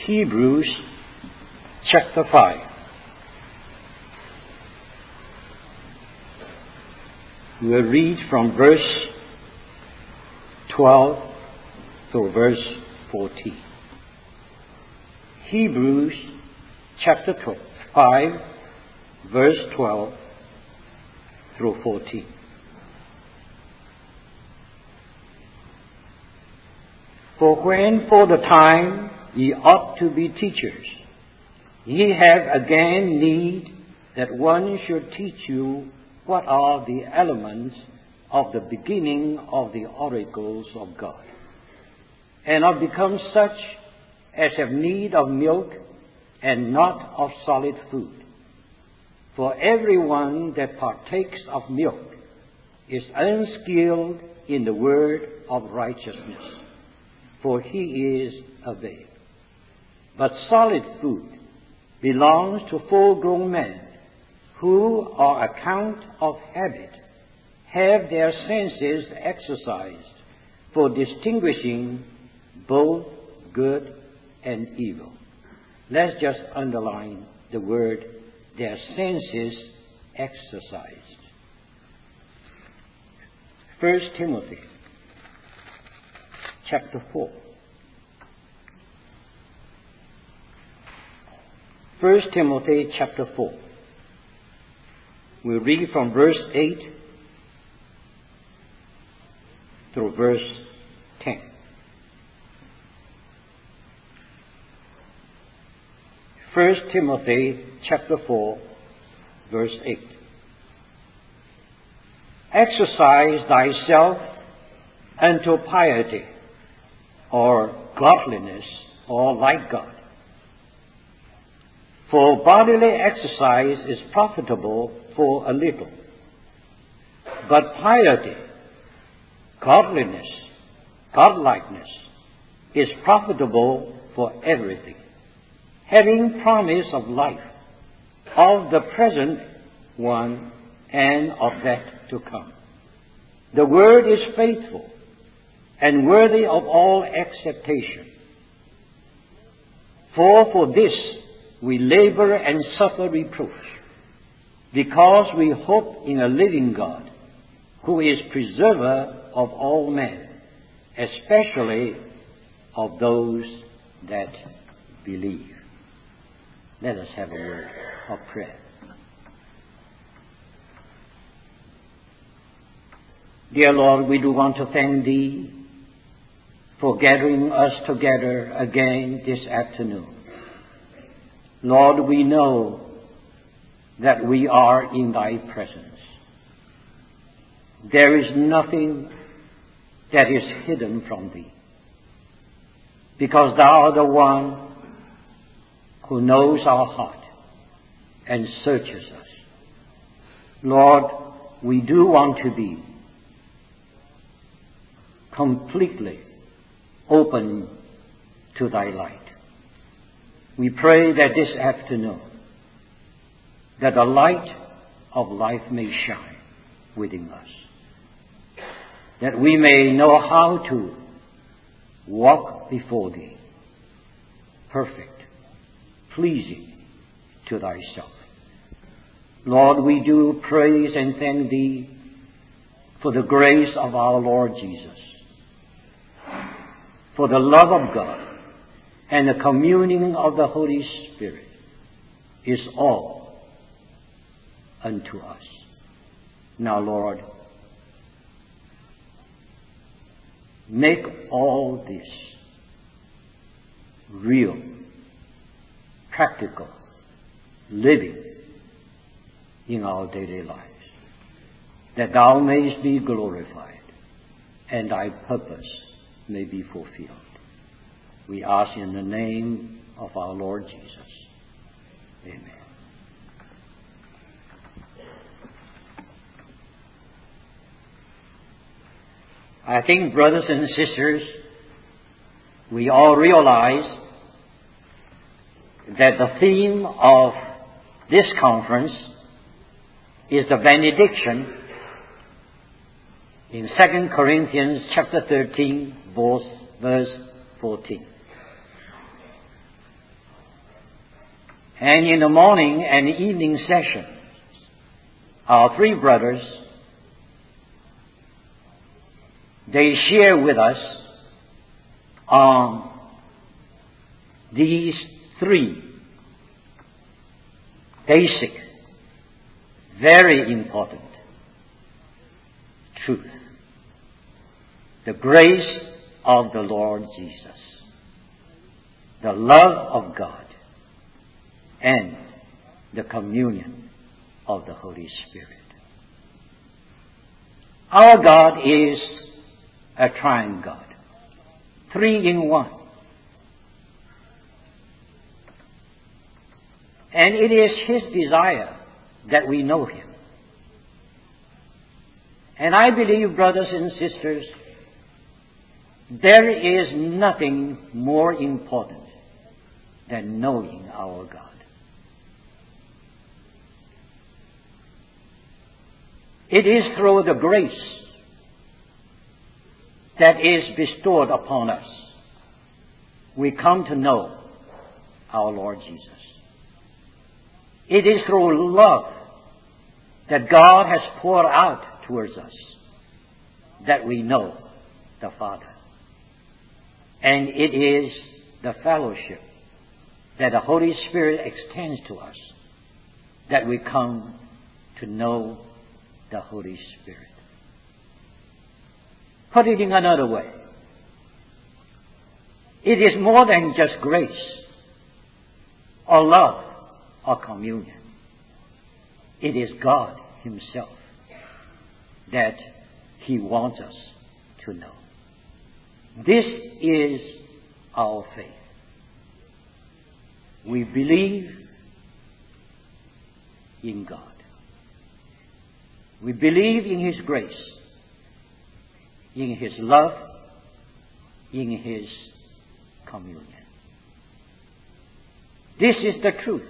Hebrews chapter 5. We'll read from verse 12 to verse 14. Hebrews chapter 5, verse 12 through 14. For when for the time ye ought to be teachers, ye have again need that one should teach you what are the elements of the beginning of the oracles of God, and are become such as have need of milk and not of solid food. For everyone that partakes of milk is unskilled in the word of righteousness, for he is a babe. But solid food belongs to full-grown men, who, on account of habit, have their senses exercised for distinguishing both good and evil. Let's just underline the word, their senses exercised. 1 Timothy chapter 4. 1 Timothy chapter 4. We'll read from verse 8 through verse 10. First Timothy chapter 4, verse 8. Exercise thyself unto piety, or godliness, or like God. For bodily exercise is profitable for a little, but piety, godliness, godlikeness, is profitable for everything, having promise of life, of the present one and of that to come. The word is faithful and worthy of all acceptation. For this we labor and suffer reproach, because we hope in a living God, who is preserver of all men, especially of those that believe. Let us have a word of prayer. Dear Lord, we do want to thank Thee for gathering us together again this afternoon. Lord, we know that we are in Thy presence. There is nothing that is hidden from Thee, because Thou art the one who knows our heart and searches us. Lord, we do want to be completely open to Thy light. We pray that this afternoon, that the light of life may shine within us, that we may know how to walk before Thee, perfect, pleasing to Thyself. Lord, we do praise and thank Thee for the grace of our Lord Jesus, for the love of God, and the communing of the Holy Spirit is all unto us. Now, Lord, make all this real, practical, living in our daily lives, that Thou mayest be glorified and Thy purpose may be fulfilled. We ask in the name of our Lord Jesus. Amen. I think, brothers and sisters, we all realize that the theme of this conference is the benediction in 2 Corinthians chapter 13, verse 14. And in the morning and evening session, our three brothers, they share with us on these three basic, very important truths. The grace of the Lord Jesus, the love of God, and the communion of the Holy Spirit. Our God is a triune God, three in one. And it is His desire that we know Him. And I believe, brothers and sisters, there is nothing more important than knowing our God. It is through the grace that is bestowed upon us we come to know our Lord Jesus. It is through love that God has poured out towards us that we know the Father. And it is the fellowship that the Holy Spirit extends to us that we come to know the Holy Spirit. Put it in another way, it is more than just grace or love or communion. It is God Himself that He wants us to know. This is our faith. We believe in God. We believe in His grace, in His love, in His communion. This is the truth.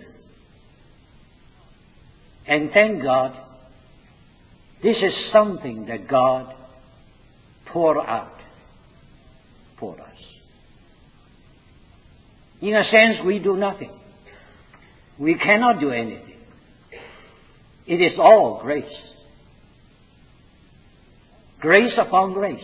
And thank God, this is something that God poured out for us. In a sense, we do nothing. We cannot do anything. It is all grace. Grace upon grace.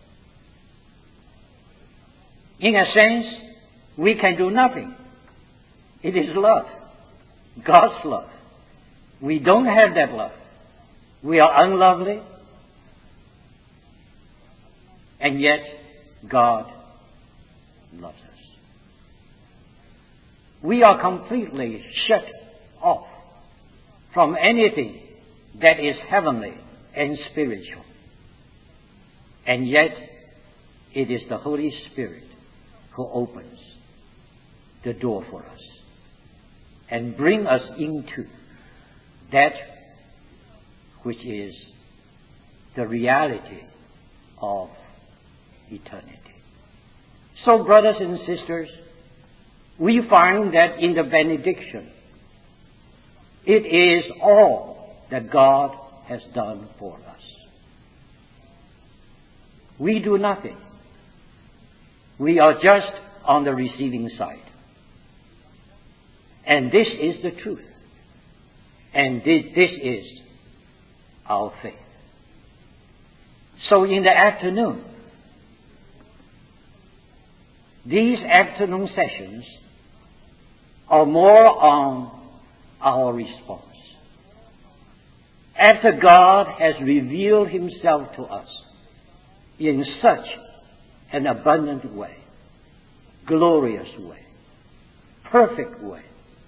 In a sense, we can do nothing. It is love. God's love. We don't have that love. We are unlovely. And yet, God loves us. We are completely shut off from anything that is heavenly and spiritual. And yet, it is the Holy Spirit who opens the door for us and brings us into that which is the reality of eternity. So, brothers and sisters, we find that in the benediction, it is all that God has done for us. We do nothing. We are just on the receiving side. And this is the truth. And this is our faith. So in the afternoon, these afternoon sessions are more on our response. After God has revealed Himself to us in such an abundant way, glorious way, perfect way,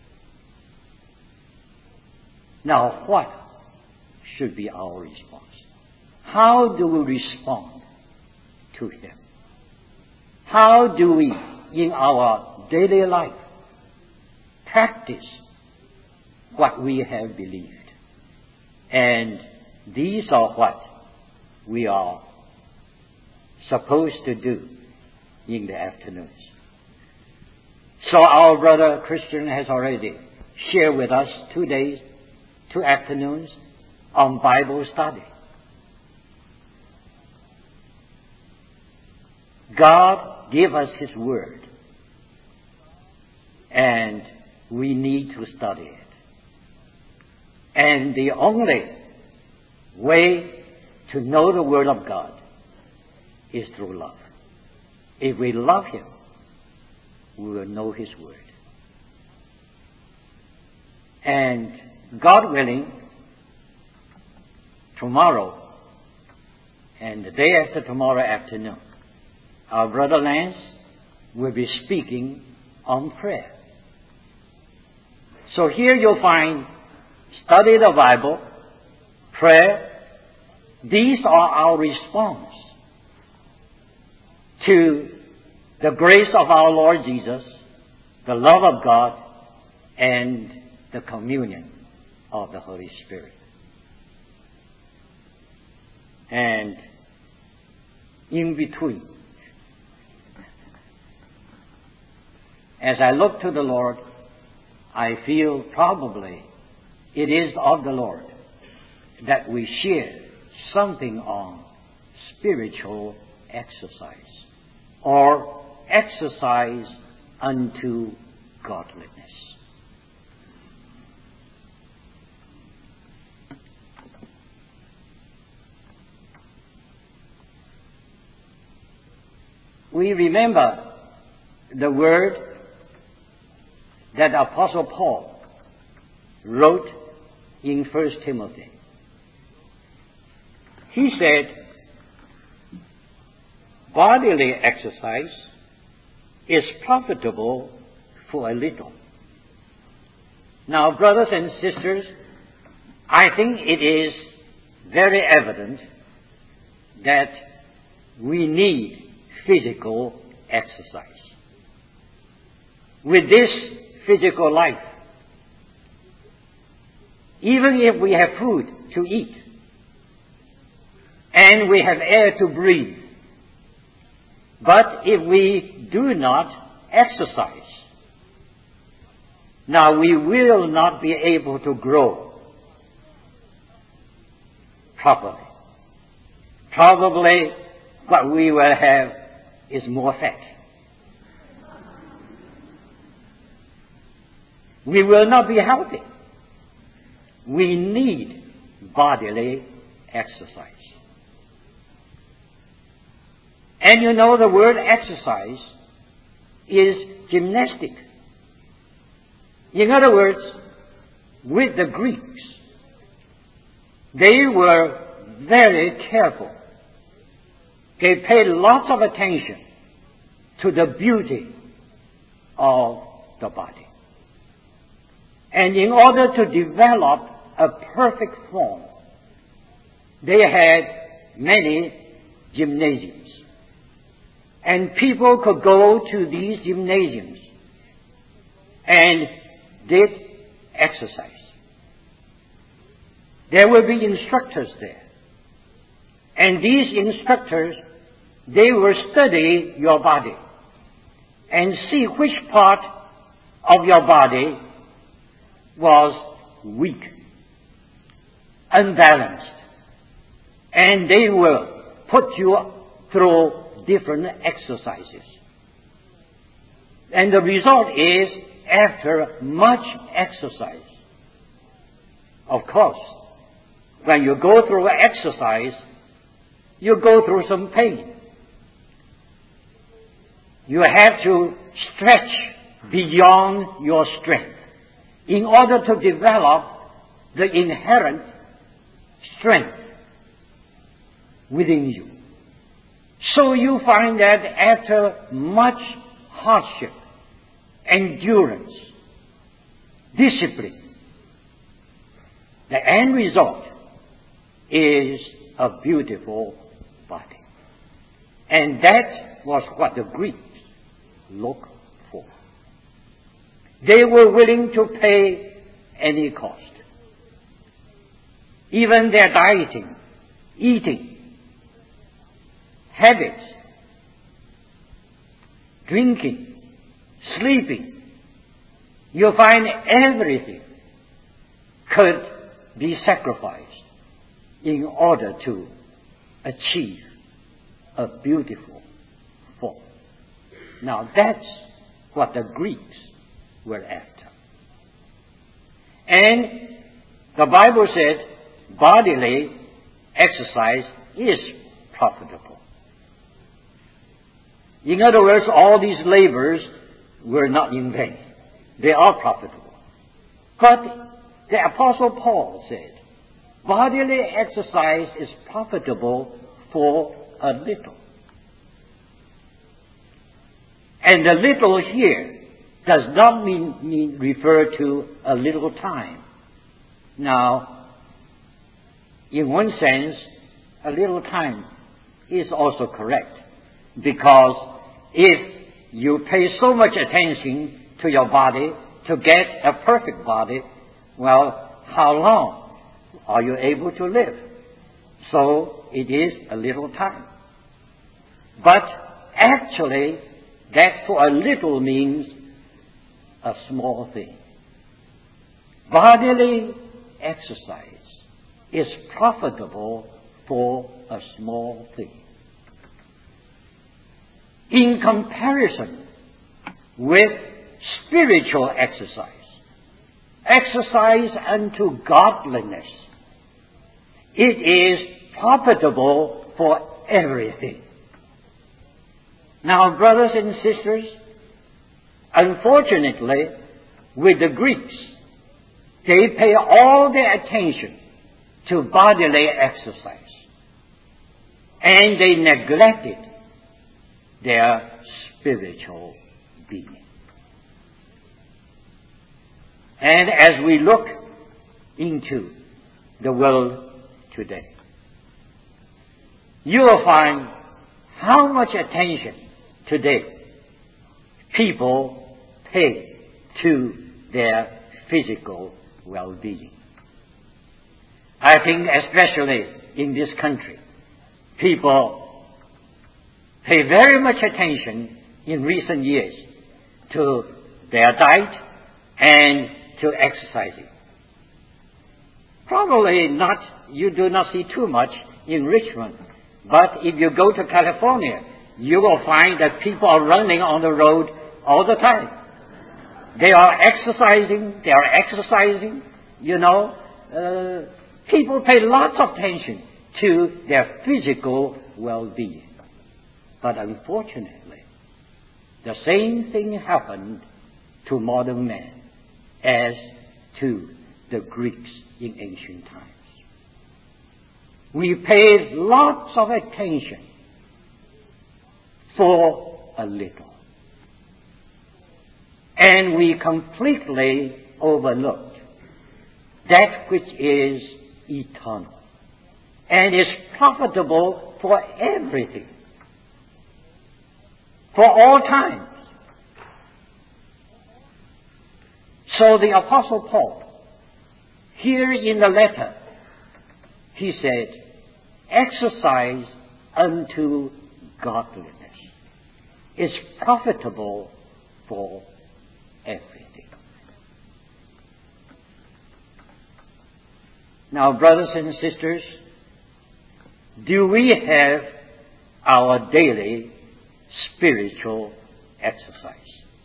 now what should be our response? How do we respond to Him? How do we, in our daily life, practice what we have believed? And these are what we are supposed to do in the afternoons. So our brother Christian has already shared with us 2 days, 2 afternoons on Bible study. God gave us His Word, and we need to study it. And the only way to know the Word of God is through love. If we love Him, we will know His Word. And God willing, tomorrow and the day after tomorrow afternoon, our brother Lance will be speaking on prayer. So here you'll find study the Bible, prayer. These are our response to the grace of our Lord Jesus, the love of God, and the communion of the Holy Spirit. And in between, as I look to the Lord, I feel probably it is of the Lord that we share something on spiritual exercise or exercise unto godliness. We remember the word that Apostle Paul wrote in 1 Timothy. He said, bodily exercise is profitable for a little. Now, brothers and sisters, I think it is very evident that we need physical exercise. With this physical life, even if we have food to eat and we have air to breathe, but if we do not exercise, now we will not be able to grow properly. Probably what we will have is more fat. We will not be healthy. We need bodily exercise. And you know, the word exercise is gymnastic. In other words, with the Greeks, they were very careful. They paid lots of attention to the beauty of the body. And in order to develop a perfect form, they had many gymnasiums. And people could go to these gymnasiums and did exercise. There will be instructors there. And these instructors, they will study your body and see which part of your body was weak, unbalanced. And they will put you through different exercises. And the result is, after much exercise, of course, when you go through exercise, you go through some pain. You have to stretch beyond your strength in order to develop the inherent strength within you. So you find that after much hardship, endurance, discipline, the end result is a beautiful body. And that was what the Greeks looked for. They were willing to pay any cost. Even their dieting, eating, habits, drinking, sleeping, you find everything could be sacrificed in order to achieve a beautiful form. Now that's what the Greeks were after. And the Bible said bodily exercise is profitable. In other words, all these labors were not in vain. They are profitable. But the Apostle Paul said, bodily exercise is profitable for a little. And the little here does not refer to a little time. Now, in one sense, a little time is also correct, because if you pay so much attention to your body to get a perfect body, well, how long are you able to live? So it is a little time. But actually, that for a little means a small thing. Bodily exercise is profitable for a small thing. In comparison with spiritual exercise, exercise unto godliness, it is profitable for everything. Now, brothers and sisters, unfortunately, with the Greeks, they pay all their attention to bodily exercise, and they neglected their spiritual being. And as we look into the world today, you will find how much attention today people pay to their physical well-being. I think especially in this country, people pay very much attention in recent years to their diet and to exercising. Probably not, you do not see too much in Richmond, but if you go to California, you will find that people are running on the road all the time. They are exercising, you know. People pay lots of attention to their physical well-being. But unfortunately, the same thing happened to modern man as to the Greeks in ancient times. We paid lots of attention for a little. And we completely overlooked that which is eternal and is profitable for everything, for all times. So the Apostle Paul, here in the letter, he said, exercise unto godliness is profitable for everything. Now, brothers and sisters, do we have our daily spiritual exercise?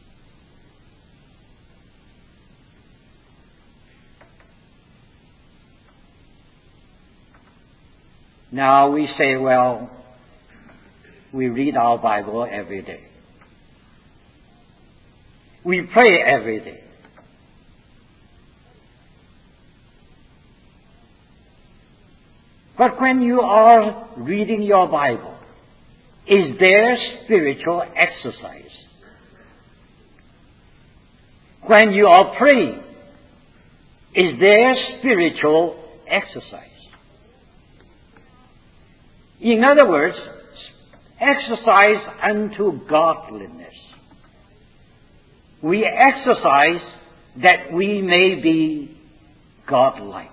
Now we say, well, we read our Bible every day. We pray every day. But when you are reading your Bible, is there spiritual exercise? When you are praying, is there spiritual exercise? In other words, exercise unto godliness. We exercise that we may be godlike,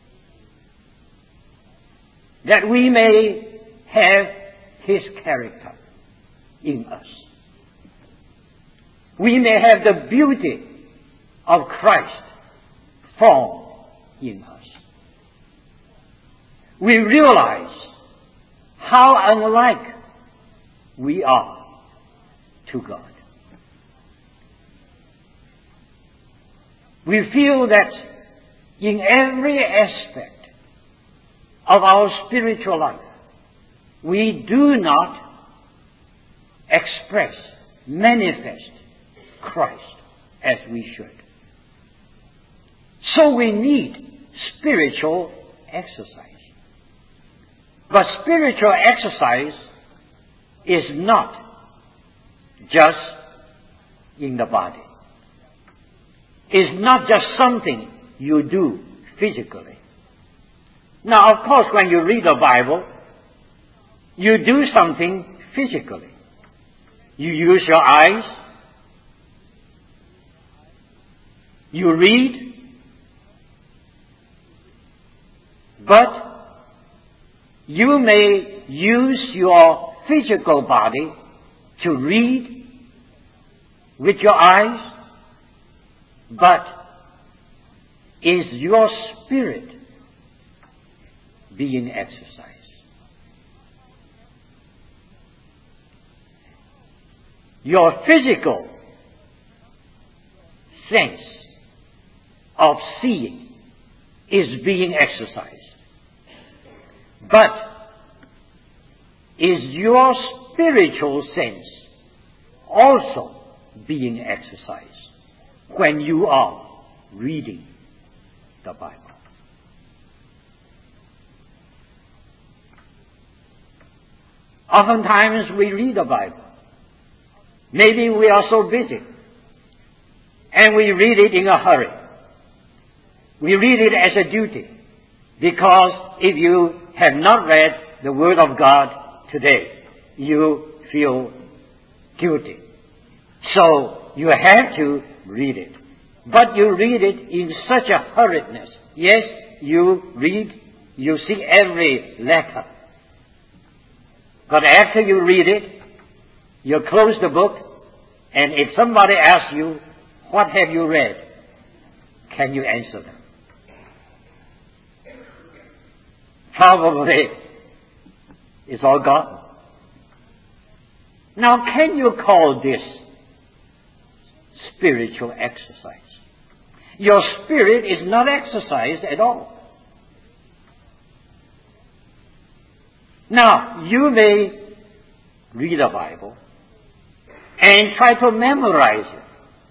that we may have His character in us. We may have the beauty of Christ formed in us. We realize how unlike we are to God. We feel that in every aspect of our spiritual life, we do not express, manifest Christ as we should. So we need spiritual exercise. But spiritual exercise is not just in the body. It's not just something you do physically. Now, of course, when you read the Bible, you do something physically. You use your eyes. You read. But you may use your physical body to read with your eyes, but is your spirit being exercised? Your physical sense of seeing is being exercised. But is your spiritual sense also being exercised when you are reading the Bible? Oftentimes we read the Bible. Maybe we are so busy and we read it in a hurry. We read it as a duty, because if you have not read the Word of God today, you feel guilty. So you have to read it. But you read it in such a hurriedness. Yes, you read, you see every letter. But after you read it, you close the book, and if somebody asks you, what have you read? Can you answer them? Probably it's all gone. Now, can you call this spiritual exercise? Your spirit is not exercised at all. Now, you may read the Bible and try to memorize it.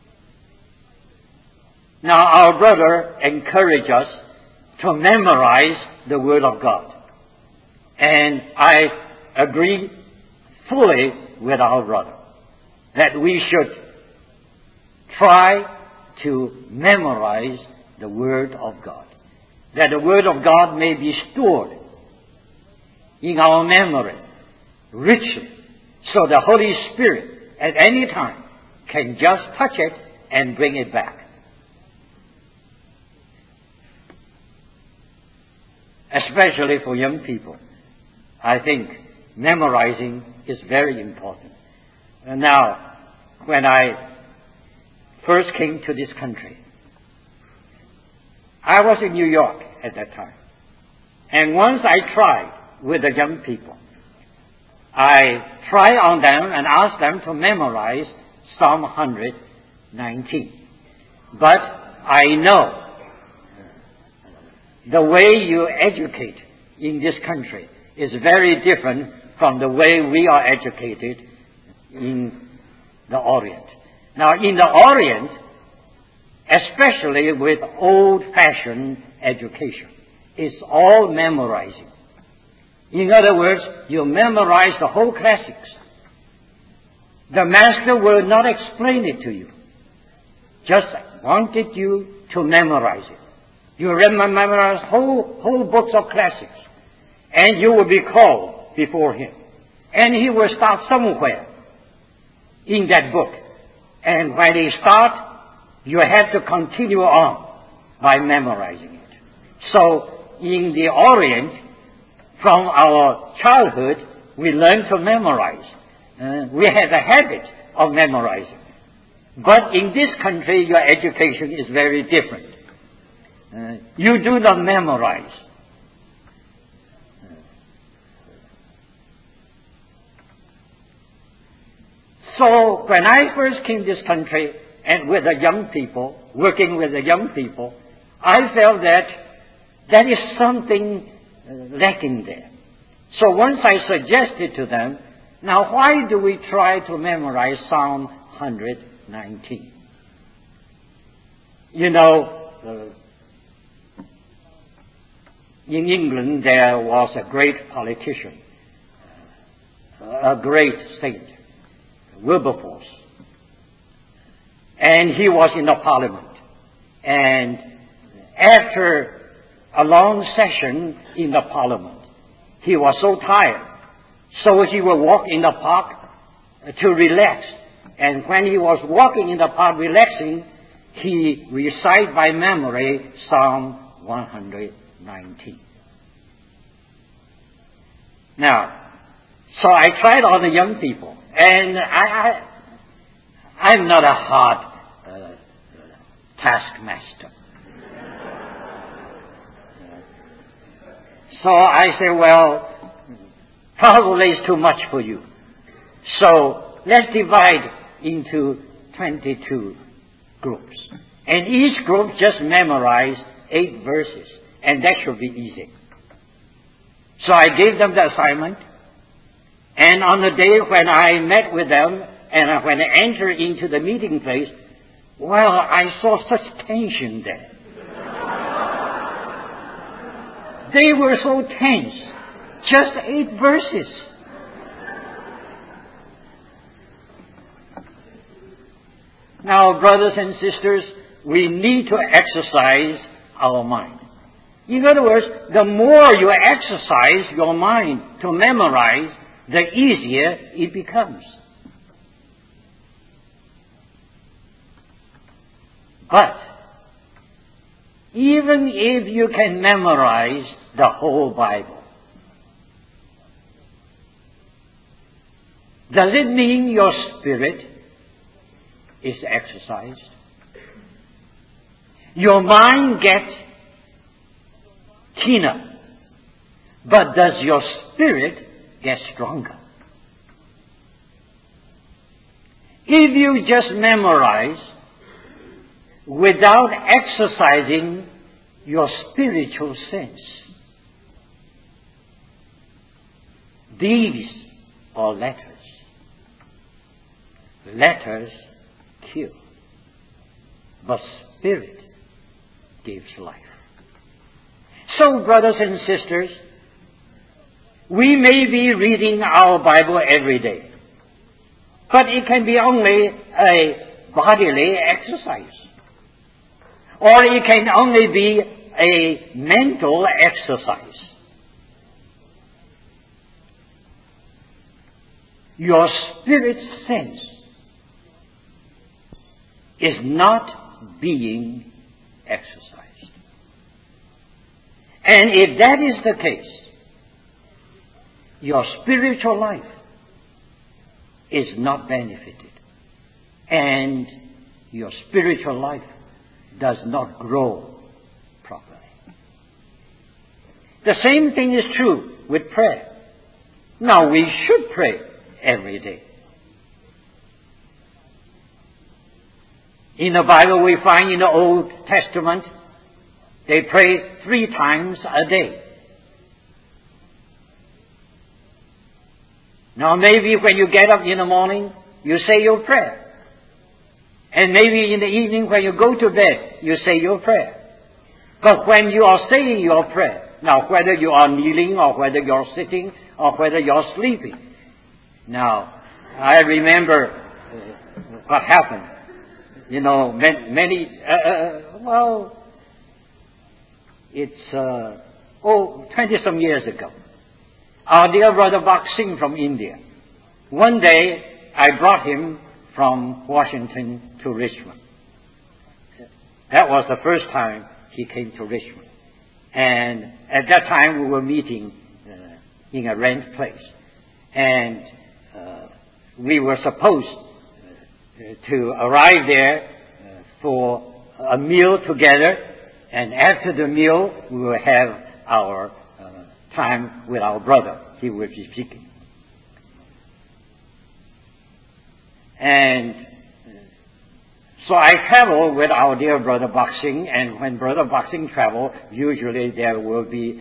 Now, our brother encouraged us to memorize the Word of God. And I agree fully with our brother that we should try to memorize the Word of God, that the Word of God may be stored in our memory richly, so the Holy Spirit at any time can just touch it and bring it back. Especially for young people, I think memorizing is very important. And now, when I first came to this country, I was in New York at that time. And once I tried with the young people, I tried on them and asked them to memorize Psalm 119. But I know the way you educate in this country is very different from the way we are educated in the Orient. Now, in the Orient, especially with old-fashioned education, it's all memorizing. In other words, you memorize the whole classics. The master will not explain it to you. Just wanted you to memorize it. You memorize whole books of classics, and you will be called before him. And he will start somewhere in that book. And when he starts, you have to continue on by memorizing it. So, in the Orient, from our childhood, we learn to memorize. We have a habit of memorizing. But in this country, your education is very different. You do not memorize. So, when I first came to this country and with the young people, working with the young people, I felt that there is something lacking there. So once I suggested to them, now why do we try to memorize Psalm 119? You know, in England there was a great politician, a great saint, Wilberforce. And he was in the parliament. And after a long session in the parliament, he was so tired. So he would walk in the park to relax. And when he was walking in the park relaxing, he recited by memory Psalm 119. Now, so I tried on the young people. And I'm not a hard taskmaster. So I say, well, probably it's too much for you. So let's divide into 22 groups. And each group just memorize 8 verses. And that should be easy. So I gave them the assignment. And on the day when I met with them, and when I entered into the meeting place, well, I saw such tension there. They were so tense. Just 8 verses. Now, brothers and sisters, we need to exercise our mind. In other words, the more you exercise your mind to memorize, the easier it becomes. But even if you can memorize the whole Bible, does it mean your spirit is exercised? Your mind gets keener, but does your spirit get stronger? If you just memorize without exercising your spiritual sense, these are letters. Letters kill, but spirit gives life. So, brothers and sisters, we may be reading our Bible every day, but it can be only a bodily exercise. Or it can only be a mental exercise. Your spirit sense is not being exercised. And if that is the case, your spiritual life is not benefited. And your spiritual life does not grow properly. The same thing is true with prayer. Now, we should pray every day. In the Bible, we find in the Old Testament, they pray 3 times a day. Now, maybe when you get up in the morning, you say your prayer. And maybe in the evening when you go to bed, you say your prayer. But when you are saying your prayer, now whether you are kneeling or whether you're sitting or whether you're sleeping. Now, I remember what happened. You know, it's 20-some years ago. Our dear brother Bak Singh from India. One day, I brought him from Washington to Richmond. That was the first time he came to Richmond. And at that time we were meeting in a rent place. And we were supposed to arrive there for a meal together. And after the meal, we will have our time with our brother. He will be speaking. And So I travel with our dear Brother Boxing, and when Brother Boxing travel, usually there will be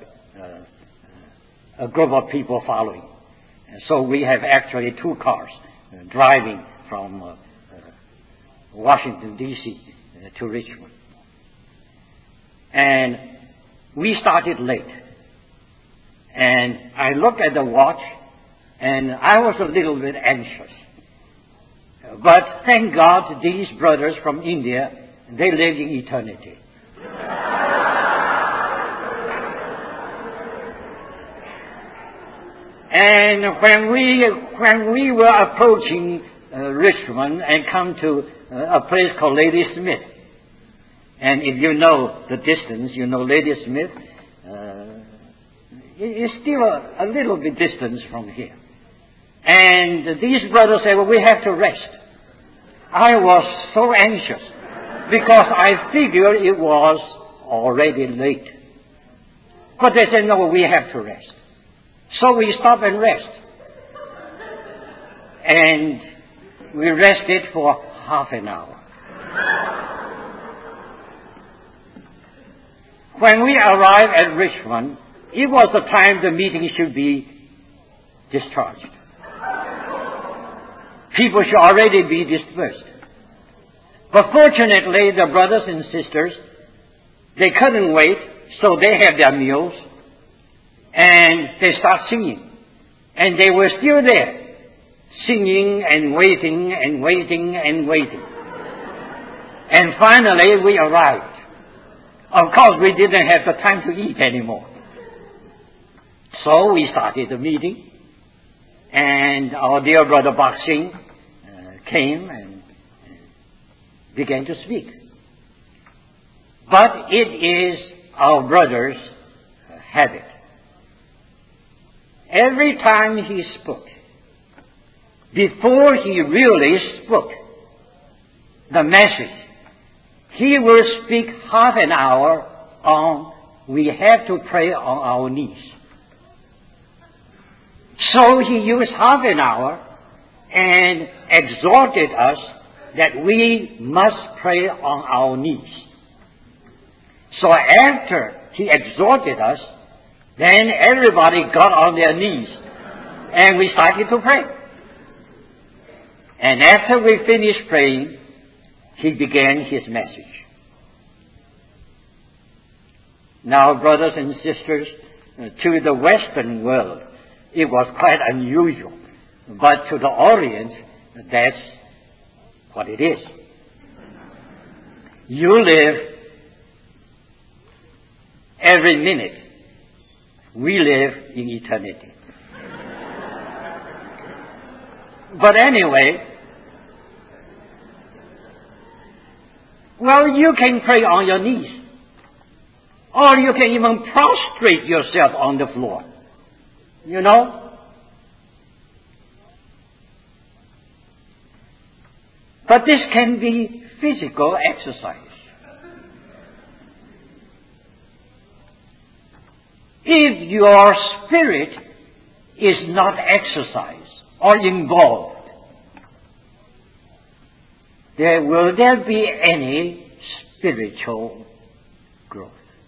a group of people following. And so we have actually 2 cars driving from Washington, D.C. To Richmond. And we started late. And I looked at the watch, and I was a little bit anxious. But thank God these brothers from India, they live in eternity. And when we were approaching Richmond and come to a place called Ladysmith, and if you know the distance, you know Ladysmith, it's still a little bit distance from here. And these brothers said, well, we have to rest. I was so anxious because I figured it was already late. But they said, no, we have to rest. So we stopped and rest. And we rested for half an hour. When we arrived at Richmond, it was the time the meeting should be discharged. People should already be dispersed. But fortunately, the brothers and sisters, they couldn't wait, so they had their meals, and they start singing. And they were still there, singing and waiting and waiting and waiting. And finally, we arrived. Of course, we didn't have the time to eat anymore. So we started the meeting, and our dear Brother Boxing came and began to speak. But it is our brother's habit. Every time he spoke, before he really spoke the message, he will speak half an hour on we have to pray on our knees. So he used half an hour and exhorted us that we must pray on our knees. So after he exhorted us, then everybody got on their knees and we started to pray. And after we finished praying, he began his message. Now, brothers and sisters, to the Western world, it was quite unusual. But to the Orient, that's what it is. You live every minute. We live in eternity. But anyway, well, you can pray on your knees. Or you can even prostrate yourself on the floor. You know? But this can be physical exercise. If your spirit is not exercised or involved, will there be any spiritual growth?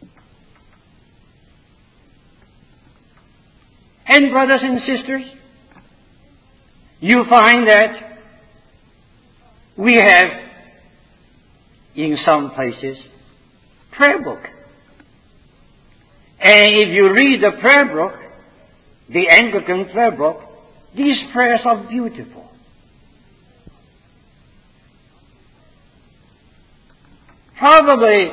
And brothers and sisters, you find that we have, in some places, prayer book. And if you read the prayer book, the Anglican prayer book, these prayers are beautiful. Probably,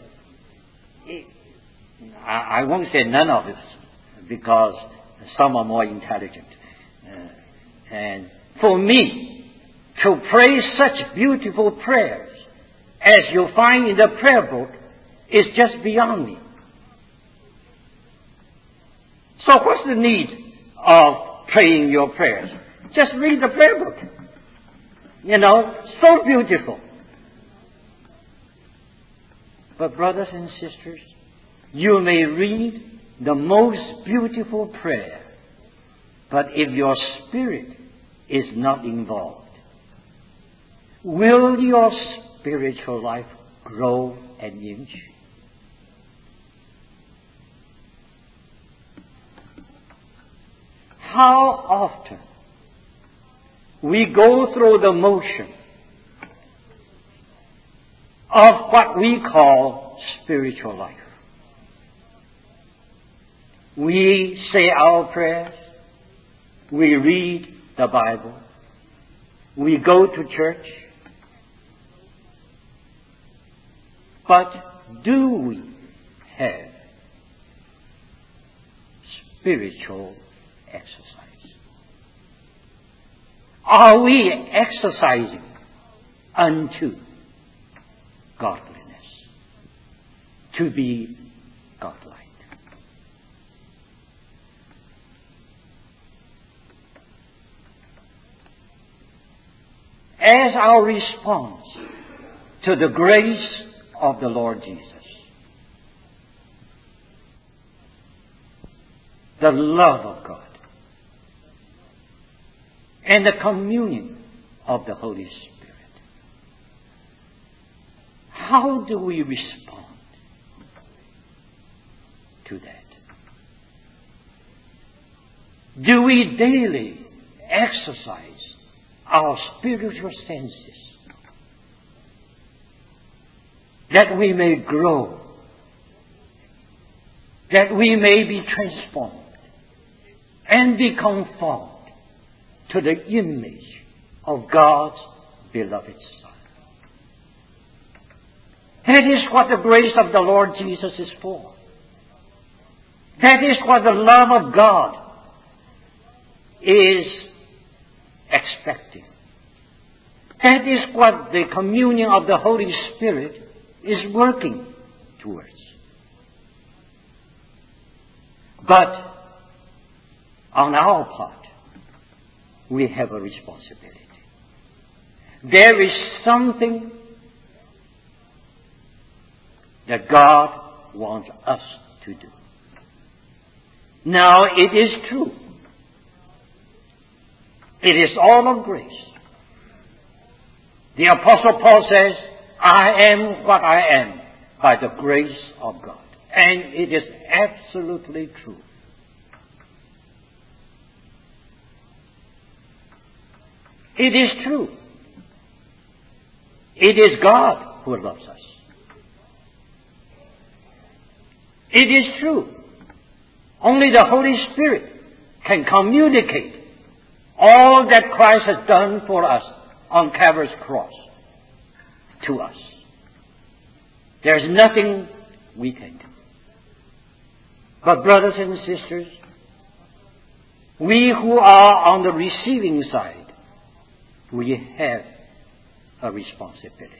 I won't say none of it, because some are more intelligent. And for me, to pray such beautiful prayers as you find in the prayer book is just beyond me. So what's the need of praying your prayers? Just read the prayer book. You know, so beautiful. But brothers and sisters, you may read the most beautiful prayer, but if your spirit is not involved, will your spiritual life grow an inch? How often we go through the motion of what we call spiritual life. We say our prayers, we read the Bible, we go to church, but do we have spiritual exercise? Are we exercising unto godliness, to be godlike? As our response to the grace of the Lord Jesus, the love of God, and the communion of the Holy Spirit, how do we respond to that? Do we daily exercise our spiritual senses that we may grow, that we may be transformed and be conformed to the image of God's beloved Son? That is what the grace of the Lord Jesus is for. That is what the love of God is expecting. That is what the communion of the Holy Spirit is working towards. But on our part, we have a responsibility. There is something that God wants us to do. Now, it is true. It is all of grace. The Apostle Paul says, I am what I am by the grace of God. And it is absolutely true. It is true. It is God who loves us. It is true. Only the Holy Spirit can communicate all that Christ has done for us on Calvary's cross to us. There's nothing we can do. But brothers and sisters, we who are on the receiving side, we have a responsibility.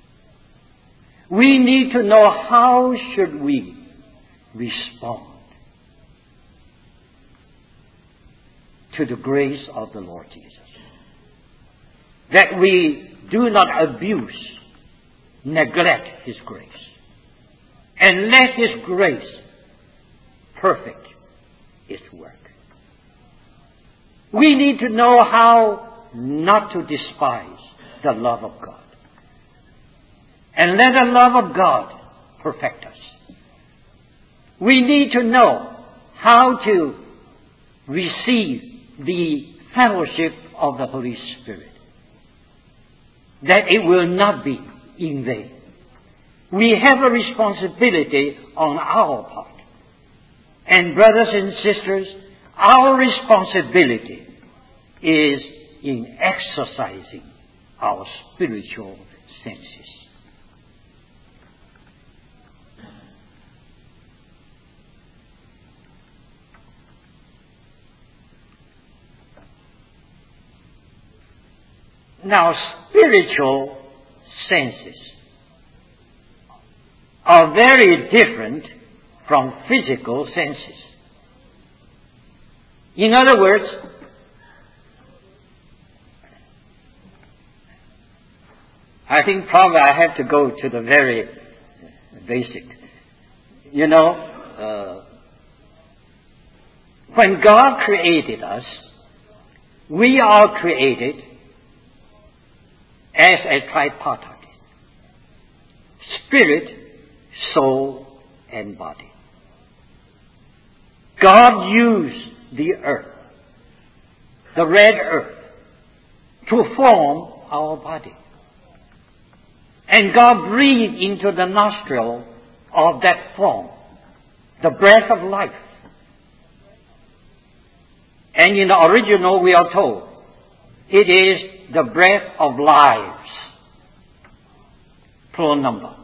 We need to know how should we respond to the grace of the Lord Jesus. That we do not abuse, neglect His grace. And let His grace perfect its work. We need to know how not to despise the love of God. And let the love of God perfect us. We need to know how to receive the fellowship of the Holy Spirit, that it will not be in vain. We have a responsibility on our part. And brothers and sisters, our responsibility is in exercising our spiritual senses. Now, spiritual senses are very different from physical senses. In other words, I think probably I have to go to the very basic. You know, when God created us, we are created as a tripartite. spirit, soul, and body. God used the earth, the red earth, to form our body. And God breathed into the nostril of that form the breath of life. And in the original we are told, it is the breath of lives, plural number.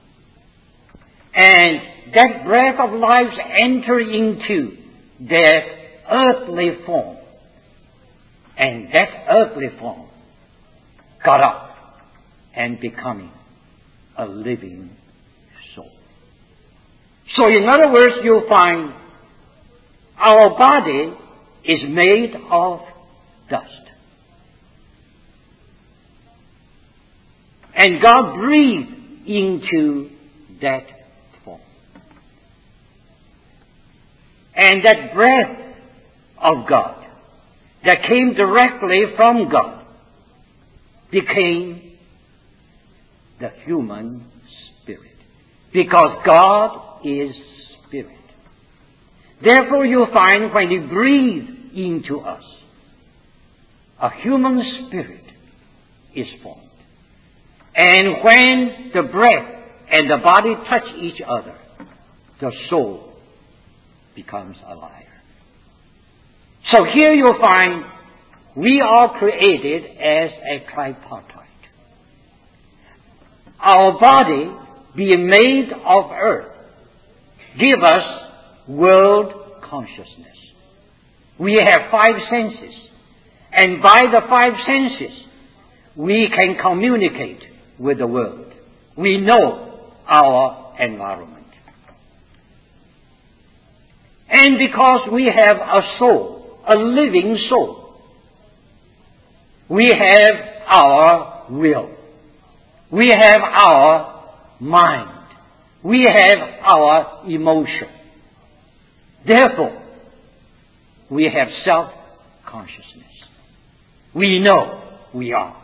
And that breath of lives entered into their earthly form. And that earthly form got up and becoming a living soul. So in other words, you'll find our body is made of dust. And God breathed into that form. And that breath of God that came directly from God became the human spirit. Because God is spirit. Therefore you find when He breathed into us, a human spirit is formed. And when the breath and the body touch each other, the soul becomes alive. So here you'll find we are created as a tripartite. Our body, being made of earth, give us world consciousness. We have 5 senses. And by the 5 senses, we can communicate with the world. We know our environment. And because we have a soul, a living soul, we have our will. We have our mind. We have our emotion. Therefore, we have self-consciousness. We know we are.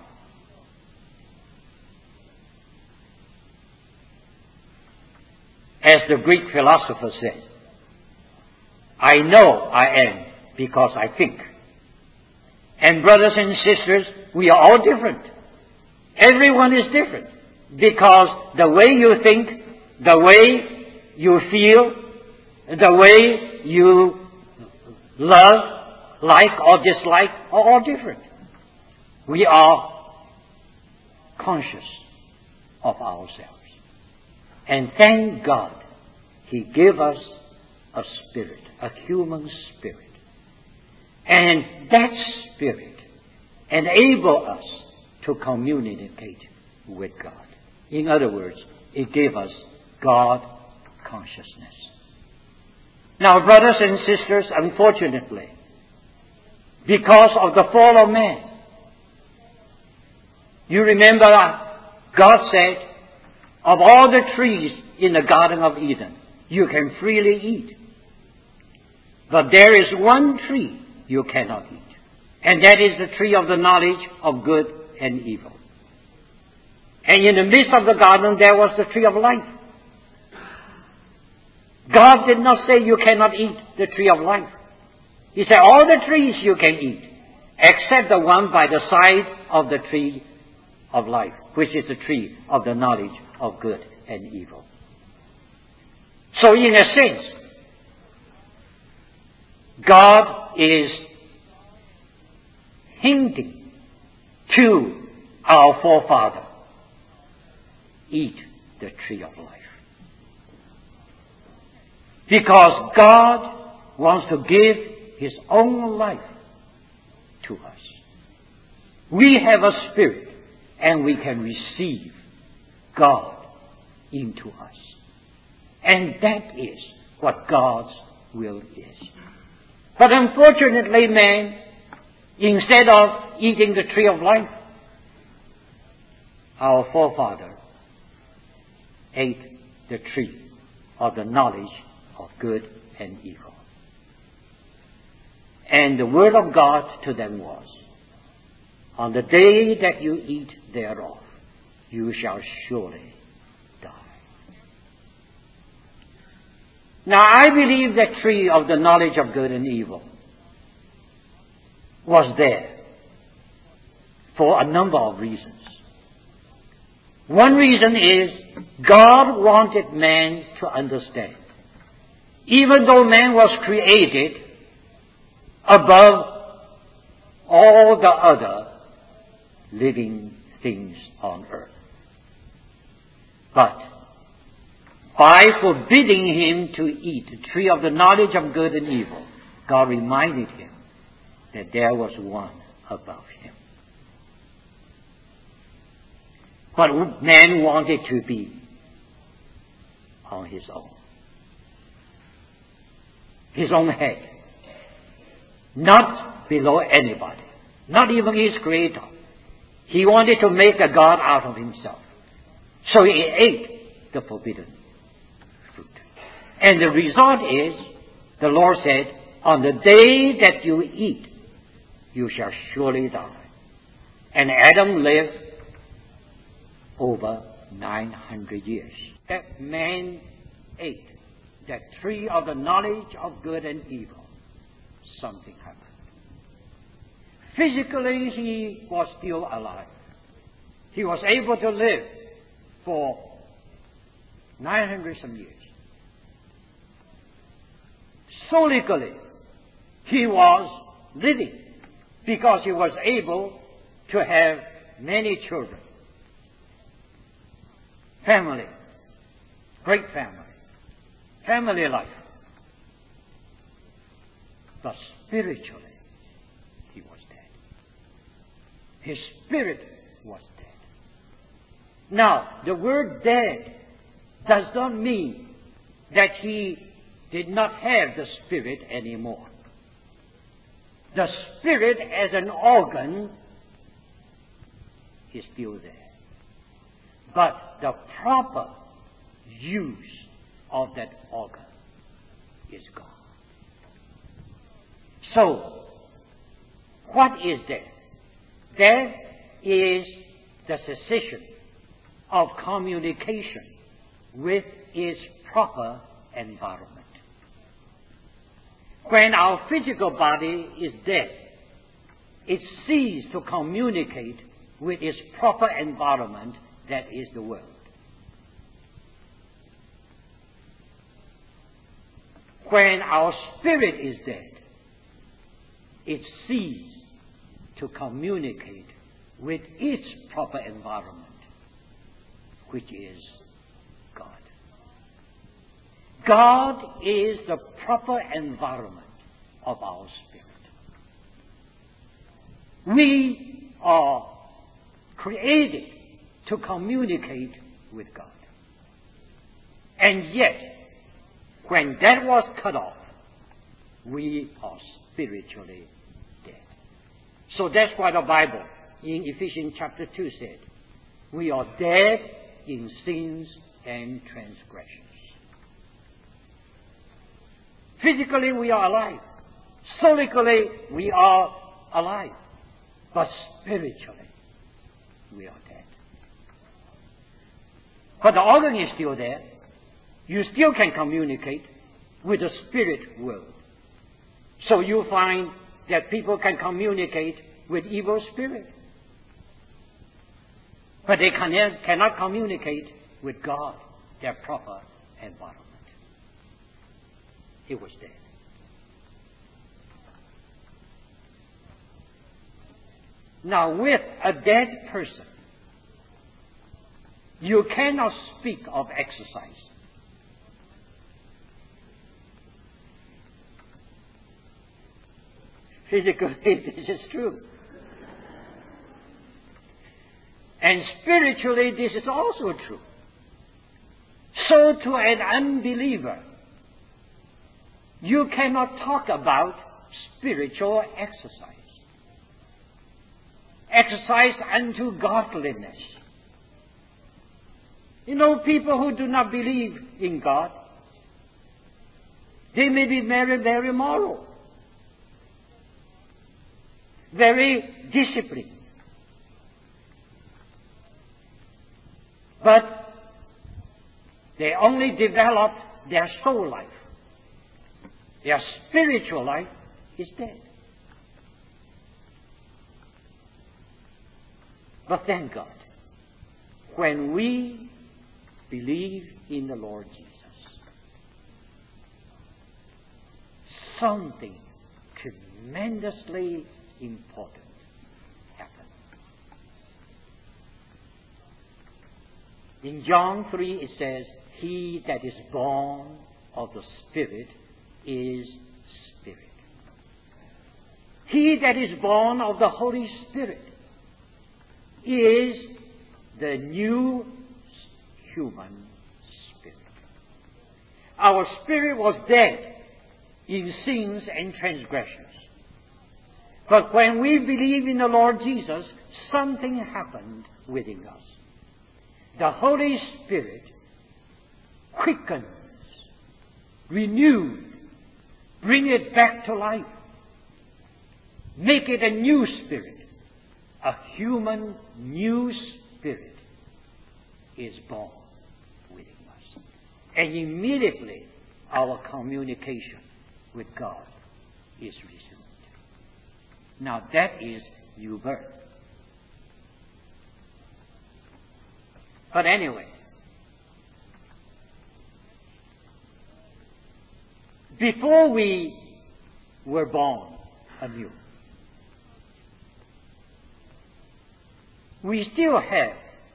As the Greek philosopher said, I know I am because I think. And brothers and sisters, we are all different. Everyone is different. Because the way you think, the way you feel, the way you love, like or dislike are all different. We are conscious of ourselves. And thank God He gave us a spirit, a human spirit. And that spirit enabled us to communicate with God. In other words, it gave us God consciousness. Now, brothers and sisters, unfortunately, because of the fall of man, you remember God said, of all the trees in the Garden of Eden, you can freely eat. But there is one tree you cannot eat. And that is the tree of the knowledge of good and evil. And in the midst of the garden there was the tree of life. God did not say you cannot eat the tree of life. He said all the trees you can eat, except the one by the side of the tree of life, which is the tree of the knowledge of good and evil. So in a sense, God is hinting to our forefather, eat the tree of life. Because God wants to give His own life to us. We have a spirit and we can receive God into us. And that is what God's will is. But unfortunately, man, instead of eating the tree of life, our forefather ate the tree of the knowledge of good and evil. And the word of God to them was, on the day that you eat thereof, you shall surely die. Now, I believe that tree of the knowledge of good and evil was there for a number of reasons. One reason is God wanted man to understand. Even though man was created above all the other living things on earth. But by forbidding him to eat the tree of the knowledge of good and evil, God reminded him that there was one above him. But man wanted to be on his own head, not below anybody, not even his creator. He wanted to make a God out of himself. So he ate the forbidden fruit. And the result is, the Lord said, on the day that you eat, you shall surely die. And Adam lived over 900 years. That man ate that tree of the knowledge of good and evil. Something happened. Physically, he was still alive. He was able to live for 900 some years. Solically, he was living because he was able to have many children. Family, great family life. But spiritually, he was dead. His spirit was dead. Now, the word dead does not mean that he did not have the spirit anymore. The spirit as an organ is still there. But the proper use of that organ is gone. So, what is death? Death is the cessation of communication with its proper environment. When our physical body is dead, it ceases to communicate with its proper environment, that is the world. When our spirit is dead, it ceases to communicate with its proper environment, which is God. God is the proper environment of our spirit. We are created to communicate with God. And yet, when that was cut off, we are spiritually dead. So that's why the Bible in Ephesians chapter 2 said, we are dead in sins and transgressions. Physically we are alive. Solically we are alive. But spiritually we are dead. But the organ is still there. You still can communicate with the spirit world. So you find that people can communicate with evil spirit. But they cannot communicate with God, their proper environment. He was dead. Now, with a dead person, you cannot speak of exercise. Physically, this is true. And spiritually, this is also true. So to an unbeliever, you cannot talk about spiritual exercise. Exercise unto godliness. You know, people who do not believe in God, they may be very moral, very disciplined. But they only develop their soul life Their spiritual life is dead. But thank God, when we believe in the Lord Jesus, something tremendously important happened. In John 3 it says, "He that is born of the Spirit is Spirit." He that is born of the Holy Spirit is the new human spirit. Our spirit was dead in sins and transgressions. But when we believe in the Lord Jesus, something happened within us. The Holy Spirit quickens, renews, bring it back to life, make it a new spirit. A human new spirit is born within us. And immediately our communication with God is resumed. Now that is new birth. But anyway, before we were born anew, we still have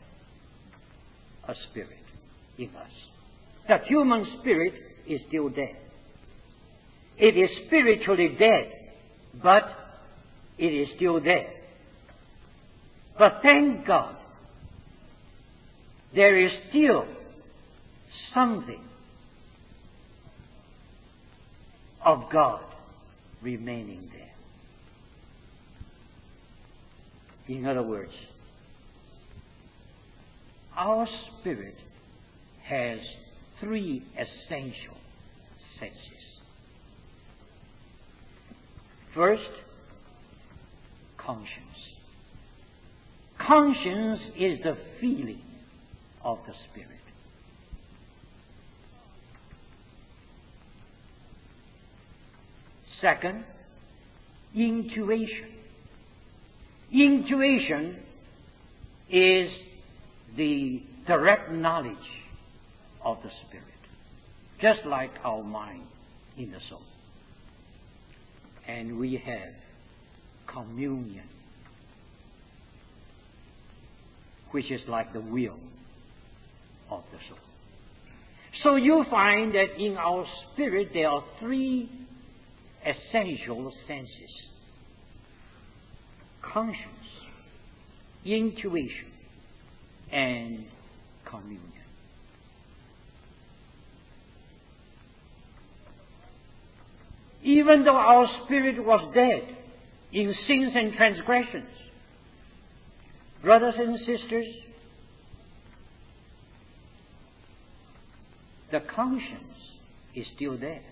a spirit in us. The human spirit is still dead. It is spiritually dead, but it is still there. But thank God, there is still something of God remaining there. In other words, our spirit has three essential senses. First, conscience. Conscience is the feeling of the Spirit. Second, intuition. Intuition is the direct knowledge of the Spirit, just like our mind in the soul. And we have communion, which is like the will of the soul. So you find that in our spirit there are three essential senses: conscience, intuition, and communion. Even though our spirit was dead in sins and transgressions, brothers and sisters, the conscience is still there.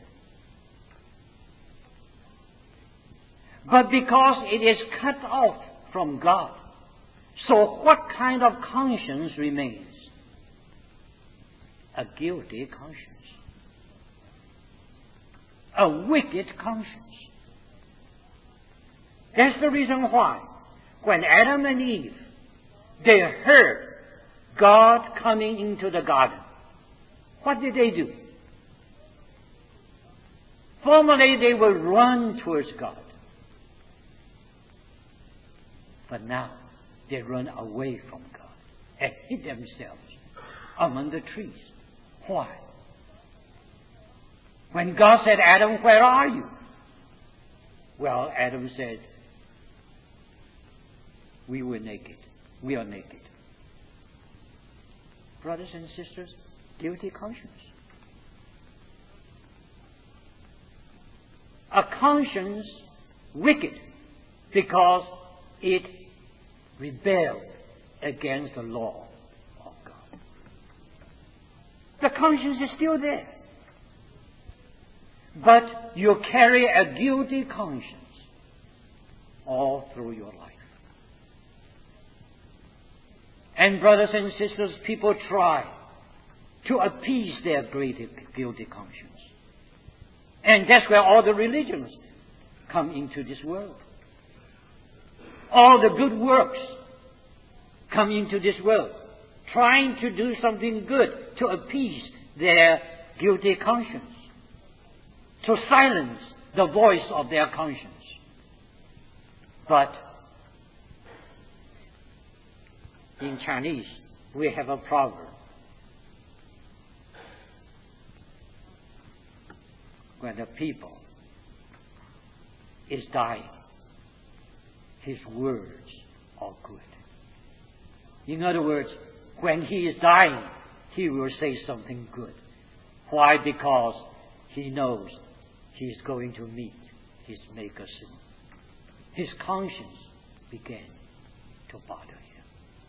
But because it is cut off from God, so what kind of conscience remains? A guilty conscience. A wicked conscience. That's the reason why when Adam and Eve, they heard God coming into the garden, what did they do? Formerly they would run towards God. But now they run away from God and hid themselves among the trees. Why? When God said, "Adam, where are you?" Well, Adam said, "We were naked. We are naked." Brothers and sisters, guilty conscience. A conscience wicked because it rebelled against the law of God. The conscience is still there. But you carry a guilty conscience all through your life. And brothers and sisters, people try to appease their guilty conscience. And that's where all the religions come into this world. All the good works come into this world, trying to do something good to appease their guilty conscience, to silence the voice of their conscience. But in Chinese, we have a proverb. When the people is dying, his words are good. In other words, when he is dying, he will say something good. Why? Because he knows he is going to meet his Maker soon. His conscience began to bother him.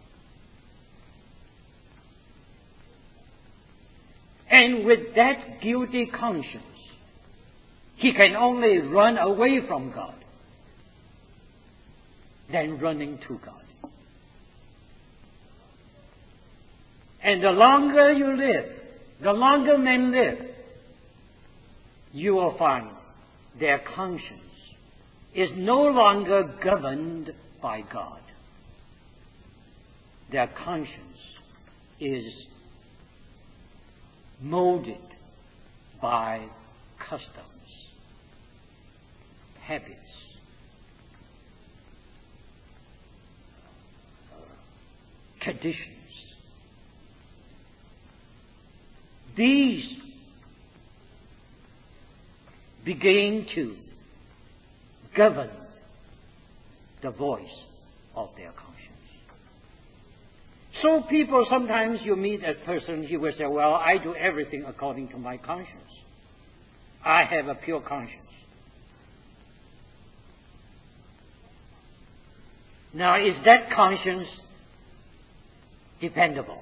And with that guilty conscience, he can only run away from God than running to God. And the longer you live, the longer men live, you will find their conscience is no longer governed by God. Their conscience is molded by customs, habits, traditions. These begin to govern the voice of their conscience. So people, sometimes you meet a person, he will say, well, I do everything according to my conscience. I have a pure conscience. Now, is that conscience dependable?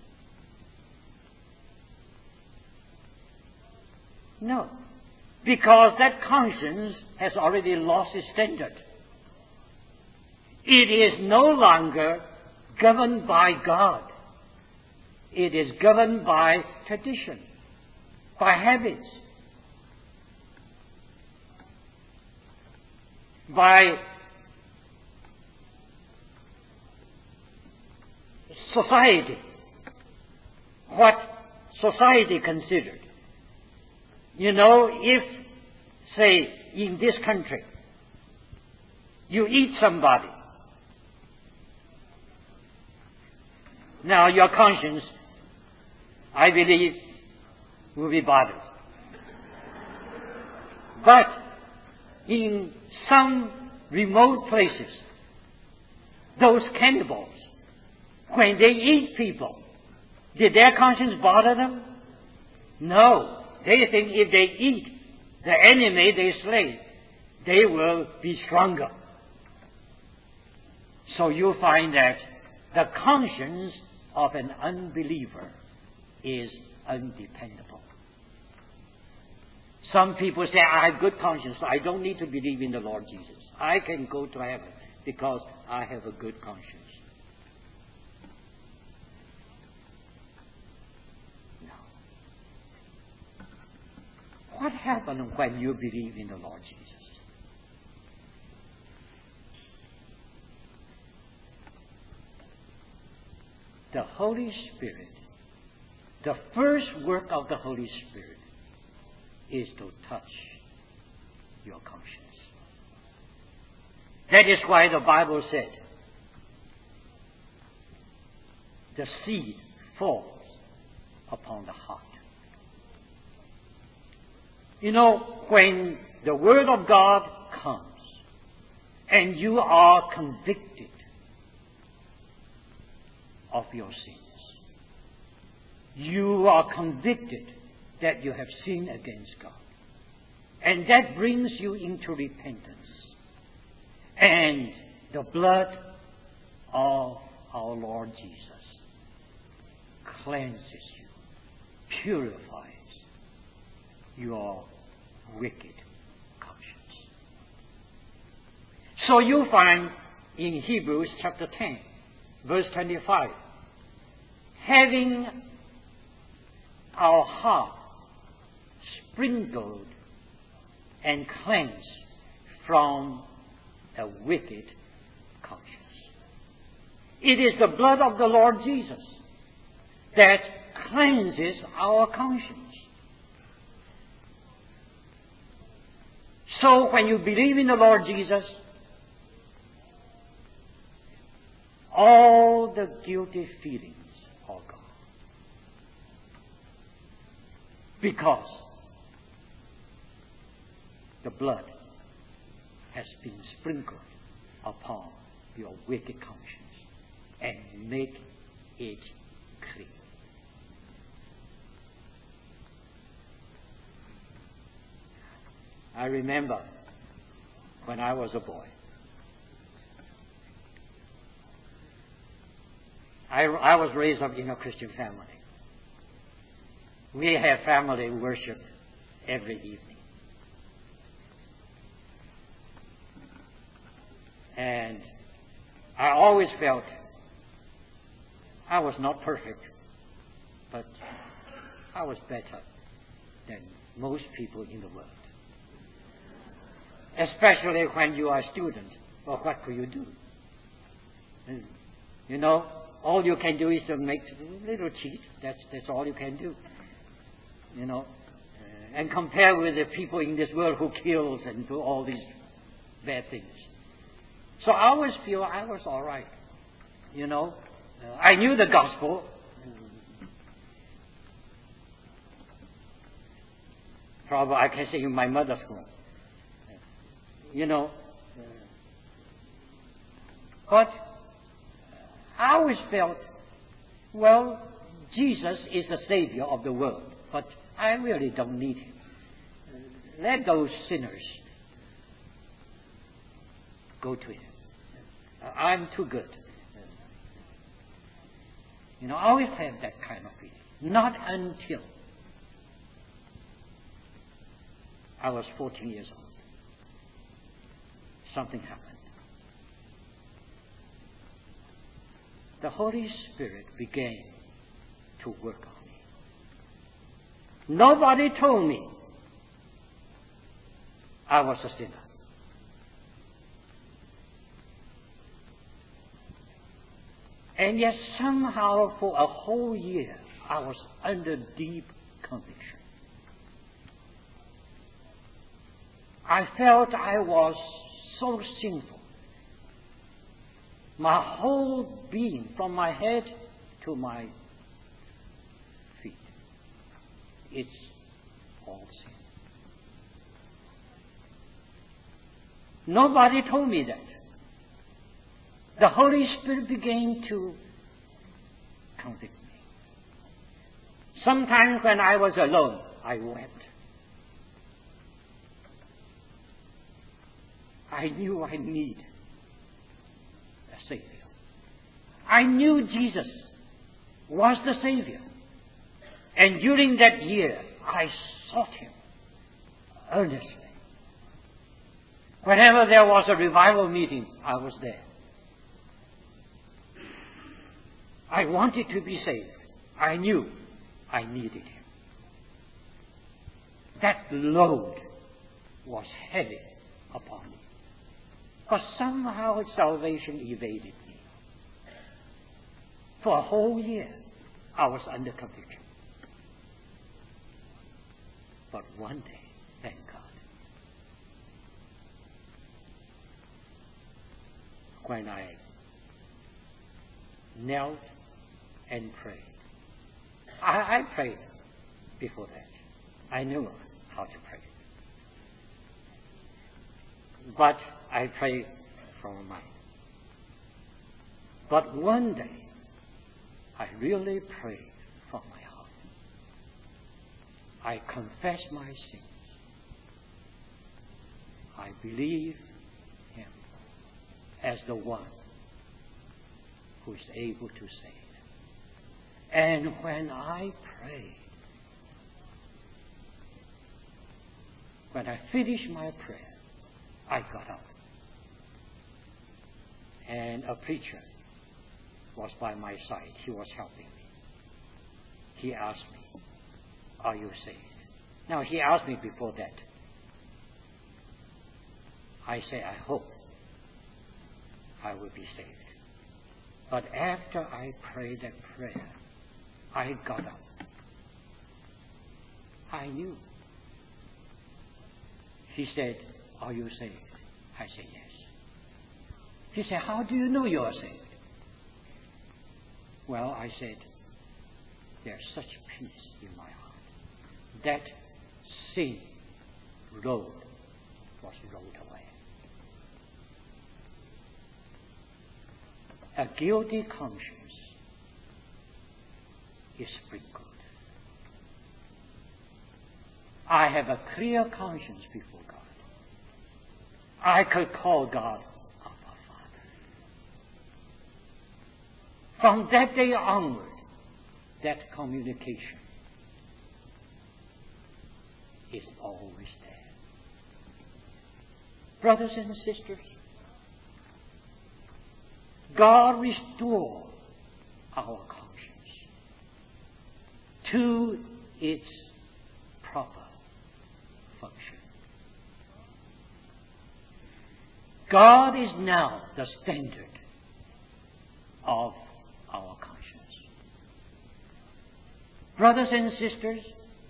No. Because that conscience has already lost its standard. It is no longer governed by God. It is governed by tradition, by habits, by society, what society considered. You know, if, say, in this country, you eat somebody, now your conscience, I believe, will be bothered. But in some remote places, those cannibals, when they eat people, did their conscience bother them? No. They think if they eat the enemy they slay, they will be stronger. So you find that the conscience of an unbeliever is undependable. Some people say, I have good conscience, so I don't need to believe in the Lord Jesus. I can go to heaven because I have a good conscience. What happens when you believe in the Lord Jesus? The Holy Spirit, the first work of the Holy Spirit is to touch your conscience. That is why the Bible said, the seed falls upon the heart. You know, when the Word of God comes and you are convicted of your sins, you are convicted that you have sinned against God. And that brings you into repentance. And the blood of our Lord Jesus cleanses you, purifies your wicked conscience. So you find in Hebrews chapter 10, verse 25, having our heart sprinkled and cleansed from a wicked conscience. It is the blood of the Lord Jesus that cleanses our conscience. So when you believe in the Lord Jesus, all the guilty feelings are gone. Because the blood has been sprinkled upon your wicked conscience and make it clean. I remember when I was a boy, I was raised up in a Christian family. We have family worship every evening. And I always felt I was not perfect, but I was better than most people in the world. Especially when you are a student. Well, what could you do? You know, all you can do is to make little cheat. That's all you can do. You know, and compare with the people in this world who kills and do all these bad things. So I always feel I was all right. You know, I knew the gospel. Probably I can say in my mother's home. You know, but I always felt, well, Jesus is the Savior of the world, but I really don't need Him. Let those sinners go to Him. I'm too good. You know, I always have that kind of feeling. Not until I was 14 years old. Something happened. The Holy Spirit began to work on me. Nobody told me I was a sinner. And yet somehow for a whole year I was under deep conviction. I felt I was so sinful. My whole being, from my head to my feet, it's all sin. Nobody told me that. The Holy Spirit began to convict me. Sometimes when I was alone, I wept. I knew I need a Savior. I knew Jesus was the Savior. And during that year, I sought Him earnestly. Whenever there was a revival meeting, I was there. I wanted to be saved. I knew I needed Him. That load was heavy upon me. But somehow salvation evaded me. For a whole year, I was under conviction. But one day, thank God, when I knelt and prayed. I prayed before that. I knew how to pray. But I prayed from my mind. But one day, I really prayed from my heart. I confessed my sins. I believe Him as the one who is able to save. And when I prayed, when I finished my prayer, I got up. And a preacher was by my side. He was helping me. He asked me, "Are you saved?" Now, he asked me before that, I say, I hope I will be saved. But after I prayed that prayer, I got up. I knew. She said, are you saved? I said, yes. She said, how do you know you are saved? Well, I said, there's such peace in my heart. That sin road was rolled away. A guilty conscience is sprinkled. I have a clear conscience before God. I could call God Abba Father. From that day onward, that communication is always there. Brothers and sisters, God restore our conscience to its proper function. God is now the standard of our conscience. Brothers and sisters,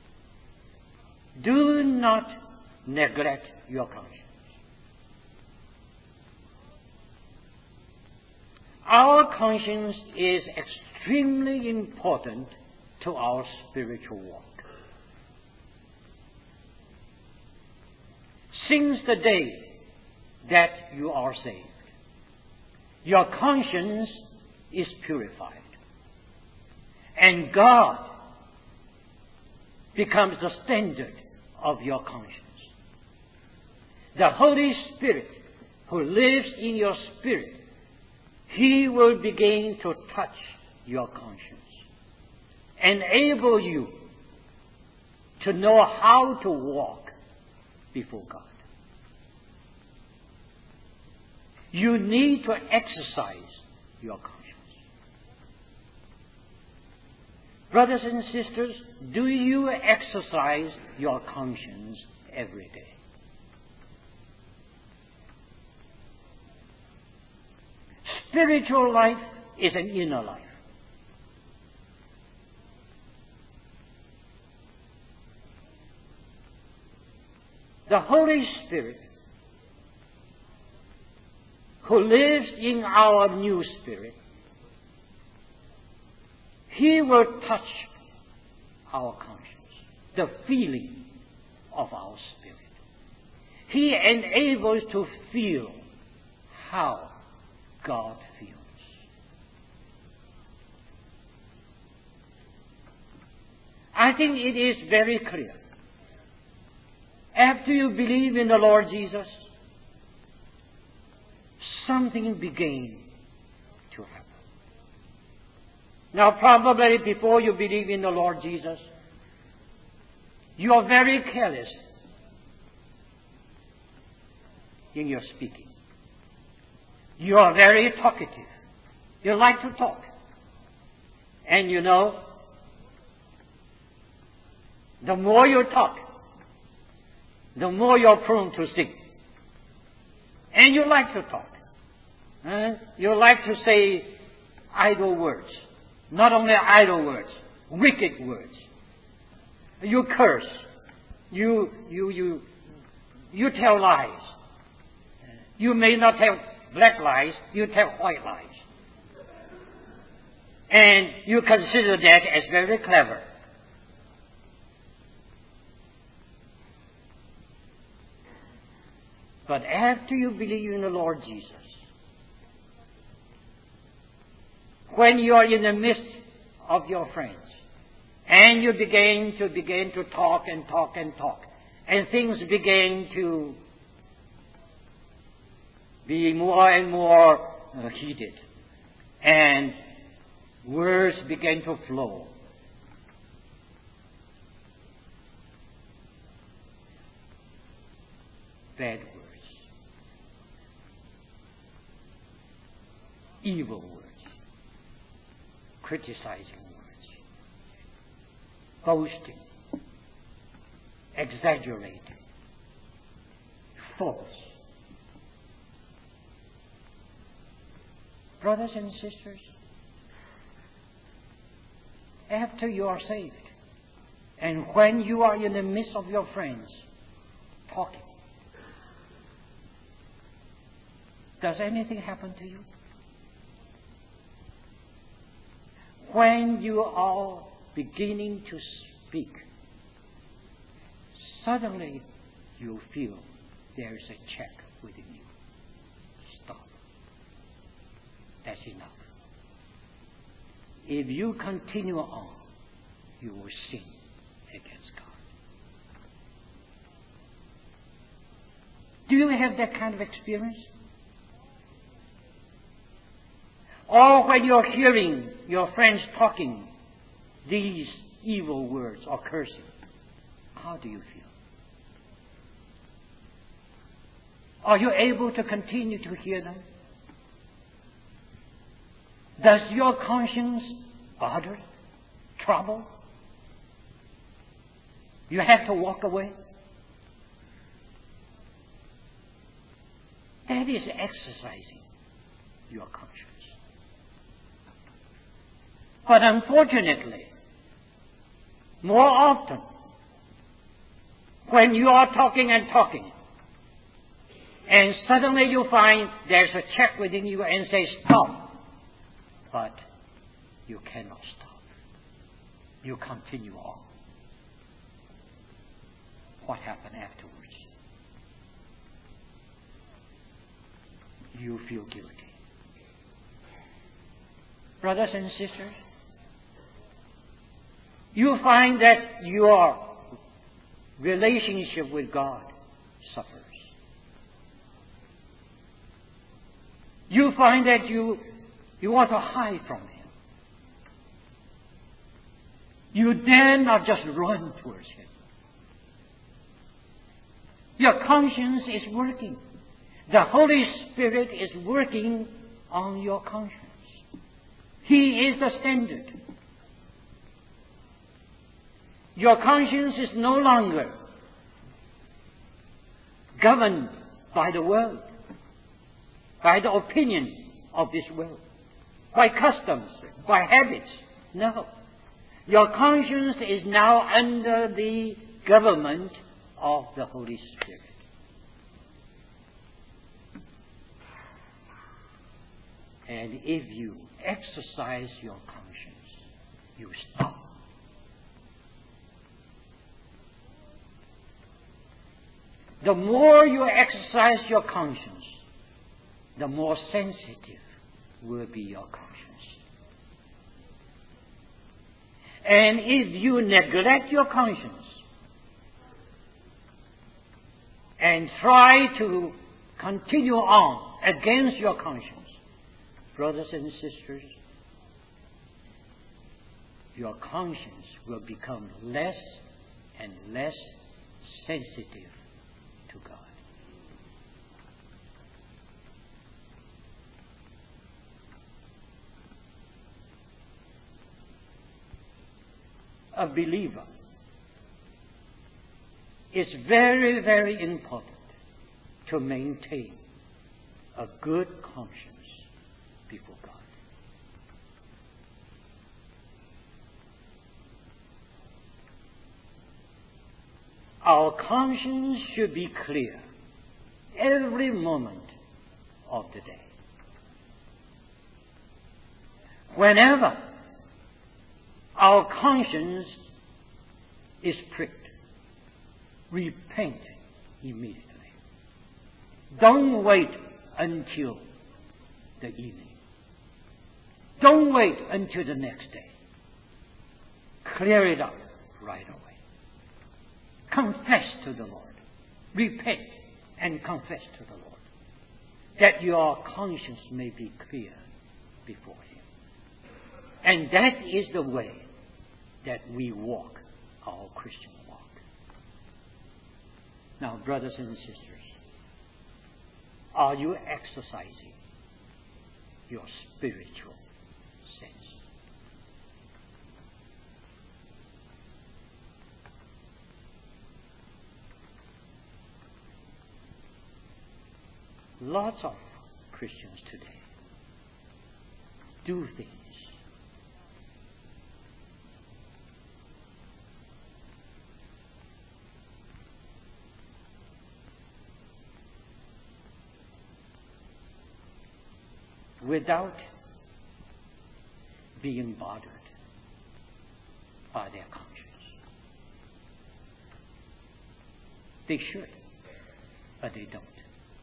do not neglect your conscience. Our conscience is extremely important to our spiritual walk. Since the day that you are saved, your conscience is purified. And God becomes the standard of your conscience. The Holy Spirit who lives in your spirit, He will begin to touch your conscience, enable you to know how to walk before God. You need to exercise your conscience. Brothers and sisters, do you exercise your conscience every day? Spiritual life is an inner life. The Holy Spirit, who lives in our new spirit, He will touch our conscience, the feeling of our spirit. He enables to feel how God feels. I think it is very clear. After you believe in the Lord Jesus, something began to happen. Now, probably before you believe in the Lord Jesus, you are very careless in your speaking. You are very talkative. You like to talk. And you know, the more you talk, the more you're prone to sing. And you like to talk. You like to say idle words. Not only idle words, wicked words. You curse. You tell lies. You may not tell black lies, you tell white lies. And you consider that as very clever. But after you believe in the Lord Jesus, when you are in the midst of your friends, and you begin to talk and talk and talk, and things begin to be more and more heated, and words begin to flow. Bad words. Evil words. Criticizing words. Boasting. Exaggerating. False. Brothers and sisters, after you are saved, and when you are in the midst of your friends talking, does anything happen to you? When you are beginning to speak, suddenly you feel there is a check within you. Stop. That's enough. If you continue on, you will sin against God. Do you have that kind of experience? Or when you're hearing your friends talking these evil words or cursing, how do you feel? Are you able to continue to hear them? Does your conscience bother, trouble? You have to walk away? That is exercising your conscience. But unfortunately, more often, when you are talking and talking, and suddenly you find there's a check within you and say, stop. But you cannot stop. You continue on. What happened afterwards? You feel guilty. Brothers and sisters, you find that your relationship with God suffers. You find that you want to hide from Him. You dare not just run towards Him. Your conscience is working. The Holy Spirit is working on your conscience. He is the standard. Your conscience is no longer governed by the world, by the opinion of this world, by customs, by habits. No. Your conscience is now under the government of the Holy Spirit. And if you exercise your conscience, you stop. The more you exercise your conscience, the more sensitive will be your conscience. And if you neglect your conscience and try to continue on against your conscience, brothers and sisters, your conscience will become less and less sensitive to God. A believer, is very, very important to maintain a good conscience before God. Our conscience should be clear every moment of the day. Whenever our conscience is pricked, repent immediately. Don't wait until the evening. Don't wait until the next day. Clear it up right away. Confess to the Lord. Repent and confess to the Lord, that your conscience may be clear before Him. And that is the way that we walk our Christian walk. Now, brothers and sisters, are you exercising your spiritual sense? Lots of Christians today do things. Without being bothered by their conscience. They should, but they don't.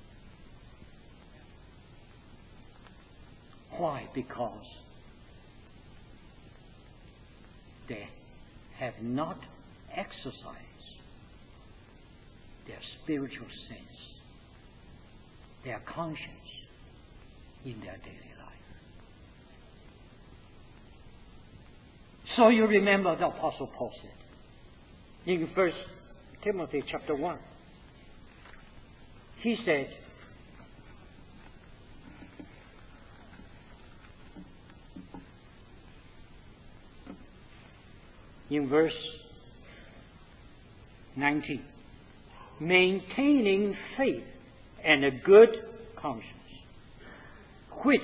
Why? Because they have not exercised their spiritual sense, their conscience in their daily life. So you remember the Apostle Paul said in 1 Timothy chapter 1, he said, in verse 19, maintaining faith and a good conscience, which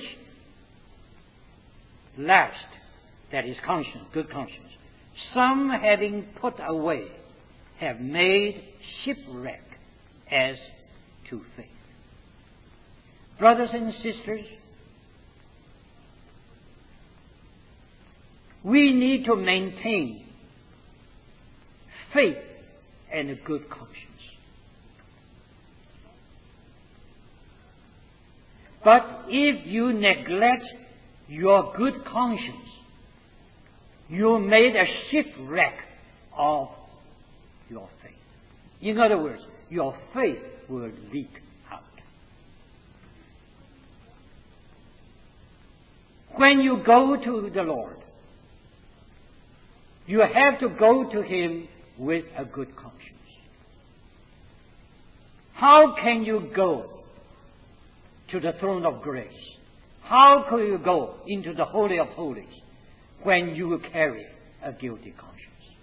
last, that is conscience, good conscience, some having put away have made shipwreck as to faith. Brothers and sisters, we need to maintain faith and a good conscience. But if you neglect your good conscience, you made a shipwreck of your faith. In other words, your faith will leak out. When you go to the Lord, you have to go to Him with a good conscience. How can you go to the throne of grace? How can you go into the Holy of Holies when you carry a guilty conscience?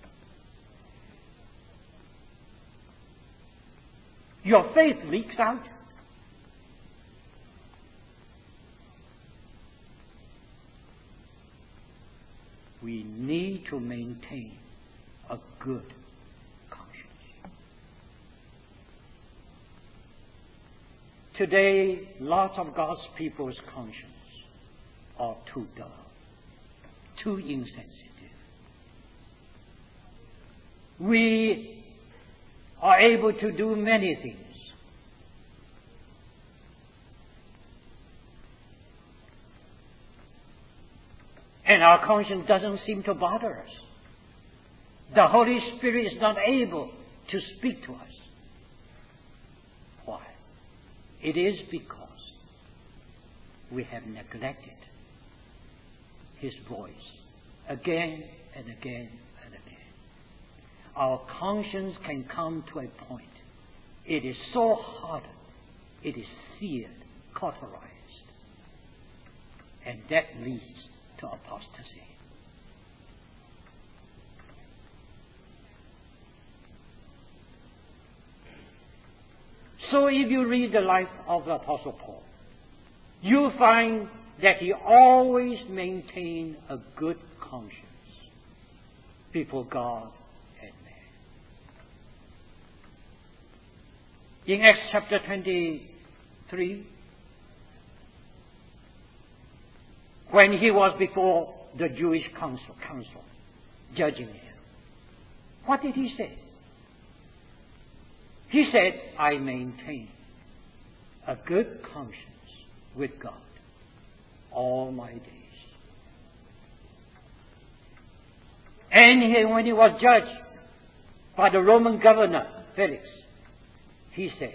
Your faith leaks out. We need to maintain a good conscience. Today, lots of God's people's conscience are too dull, too insensitive. We are able to do many things. And our conscience doesn't seem to bother us. The Holy Spirit is not able to speak to us. Why? It is because we have neglected His voice again and again and again. Our conscience can come to a point. It is so hardened, it is seared, cauterized. And that leads to apostasy. So if you read the life of the Apostle Paul, you'll find that he always maintained a good conscience before God and man. In Acts chapter 23, when he was before the Jewish council judging him, what did he say? He said, I maintain a good conscience with God all my days. And when he was judged by the Roman governor, Felix, he said,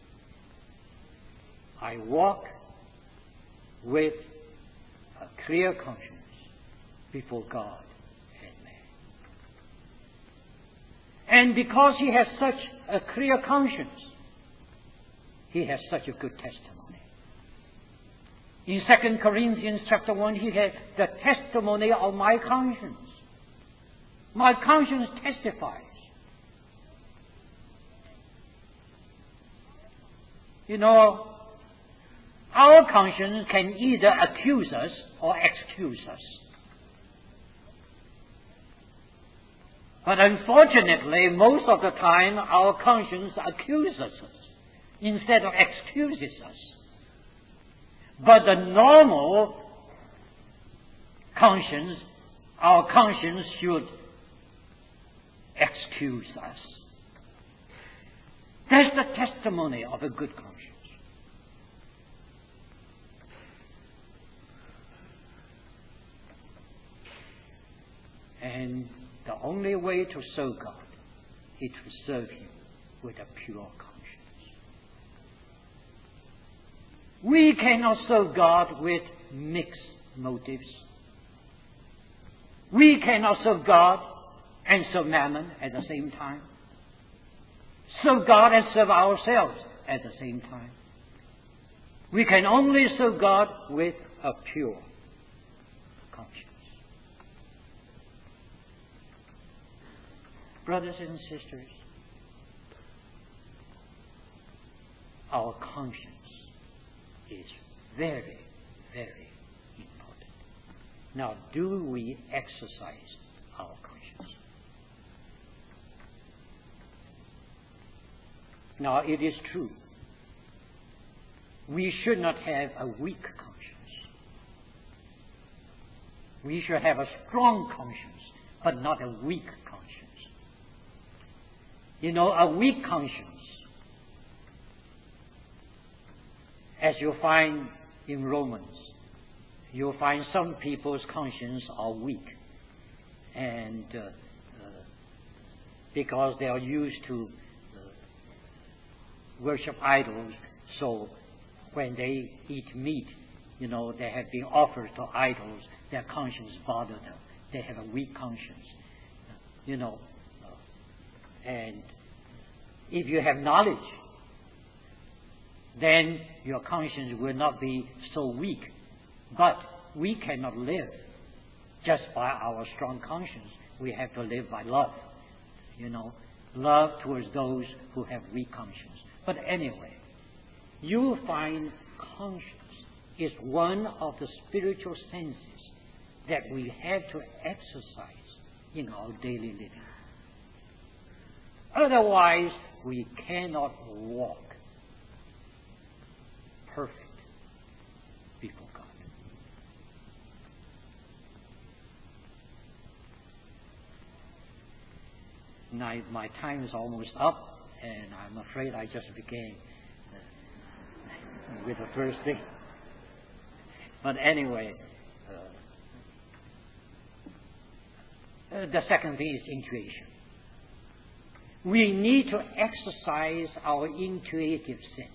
I walk with a clear conscience before God and man. And because he has such a clear conscience, he has such a good testimony. In 2 Corinthians chapter 1, he had the testimony of my conscience. My conscience testifies. You know, our conscience can either accuse us or excuse us. But unfortunately, most of the time, our conscience accuses us instead of excuses us. But the normal conscience, our conscience should excuse us. That's the testimony of a good conscience. And the only way to serve God is to serve Him with a pure conscience. We cannot serve God with mixed motives. We cannot serve God and serve mammon at the same time. Serve God and serve ourselves at the same time. We can only serve God with a pure conscience. Brothers and sisters, our conscience is very, very important. Now, do we exercise our conscience? Now, it is true, we should not have a weak conscience. We should have a strong conscience, but not a weak conscience. You know, a weak conscience, as you find in Romans, you'll find some people's conscience are weak. And because they are used to worship idols, so when they eat meat, you know, they have been offered to idols, their conscience bothers them. They have a weak conscience. You know, and if you have knowledge, then your conscience will not be so weak. But we cannot live just by our strong conscience. We have to live by love. You know, love towards those who have weak conscience. But anyway, you find conscience is one of the spiritual senses that we have to exercise in our daily living. Otherwise, we cannot walk perfect before God. Now, my time is almost up, and I'm afraid I just began with the first thing. But anyway, the second thing is intuition. We need to exercise our intuitive sense.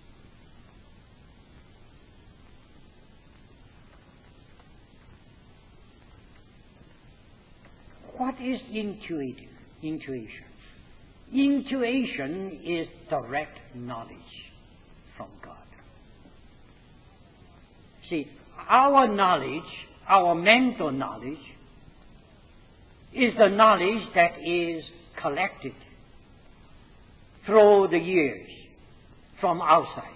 What is intuition? Intuition is direct knowledge from God. See, our knowledge, our mental knowledge, is the knowledge that is collected through the years from outside.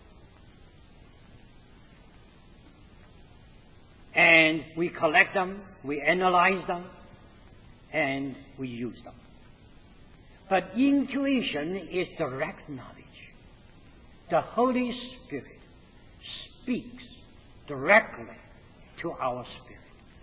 And we collect them, we analyze them, and we use them. But intuition is direct knowledge. The Holy Spirit speaks directly to our spirit.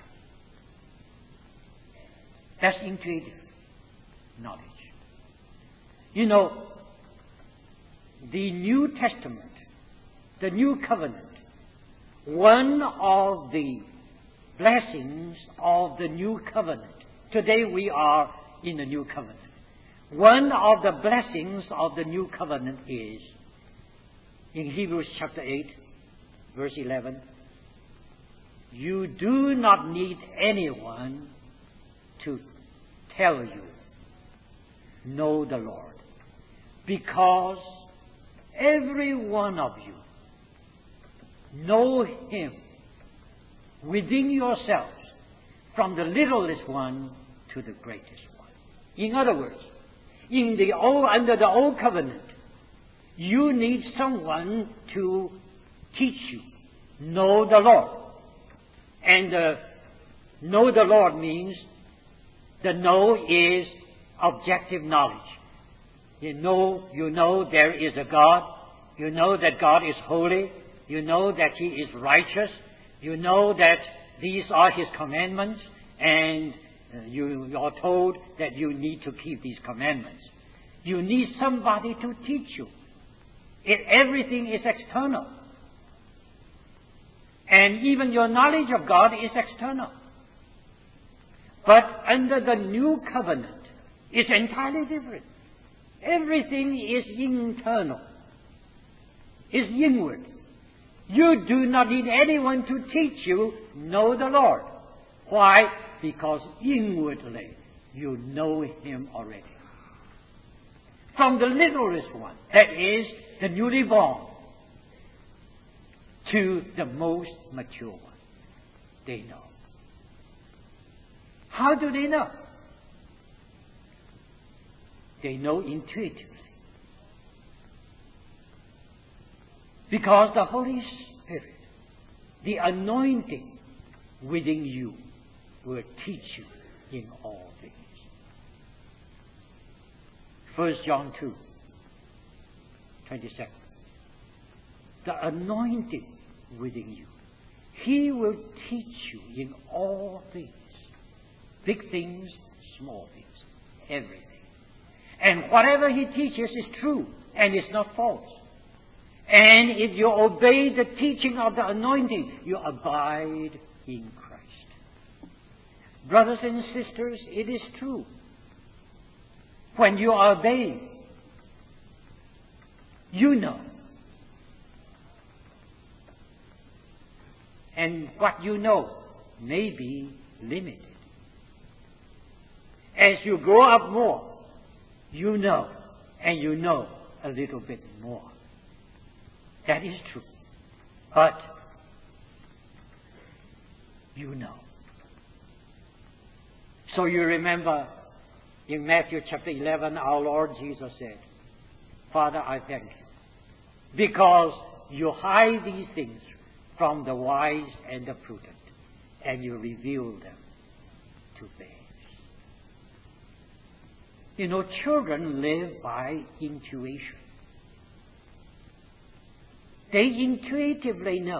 That's intuitive knowledge. You know, the New Testament, the New Covenant, one of the blessings of the New Covenant. Today we are in the New Covenant. One of the blessings of the New Covenant is, in Hebrews chapter 8, verse 11, you do not need anyone to tell you, know the Lord, because every one of you know Him within yourselves, from the littlest one to the greatest one. In other words, under the Old Covenant, you need someone to teach you, know the Lord. And know the Lord means the know is objective knowledge. You know there is a God. You know that God is holy. You know that He is righteous. You know that these are His commandments, and you are told that you need to keep these commandments. You need somebody to teach you. Everything is external. And even your knowledge of God is external. But under the new covenant, it's entirely different. Everything is internal. It's inward. You do not need anyone to teach you, know the Lord. Why? Because inwardly you know Him already. From the littlest one, that is the newly born, to the most mature one, they know. How do they know? They know intuitively. Because the Holy Spirit, the anointing within you, will teach you in all things. 1 John 2:27. The anointing within you. He will teach you in all things. Big things, small things, everything. And whatever He teaches is true and is not false. And if you obey the teaching of the anointing, you abide in Christ. Brothers and sisters, it is true. When you obey, you know. And what you know may be limited. As you grow up more, you know, and you know a little bit more. That is true. But you know. So you remember in Matthew chapter 11, our Lord Jesus said, Father, I thank you, because you hide these things from the wise and the prudent, and you reveal them to babes. You know, children live by intuition. They intuitively know.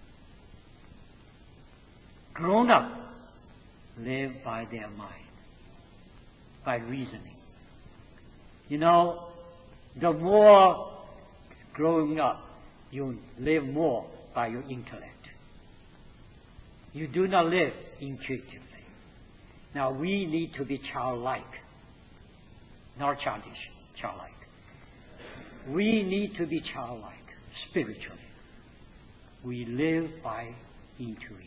Grown-up live by their mind, by reasoning. You know, the more growing up, you live more by your intellect. You do not live intuitively. Now, we need to be childlike, not childish, childlike. We need to be childlike spiritually. We live by intuition.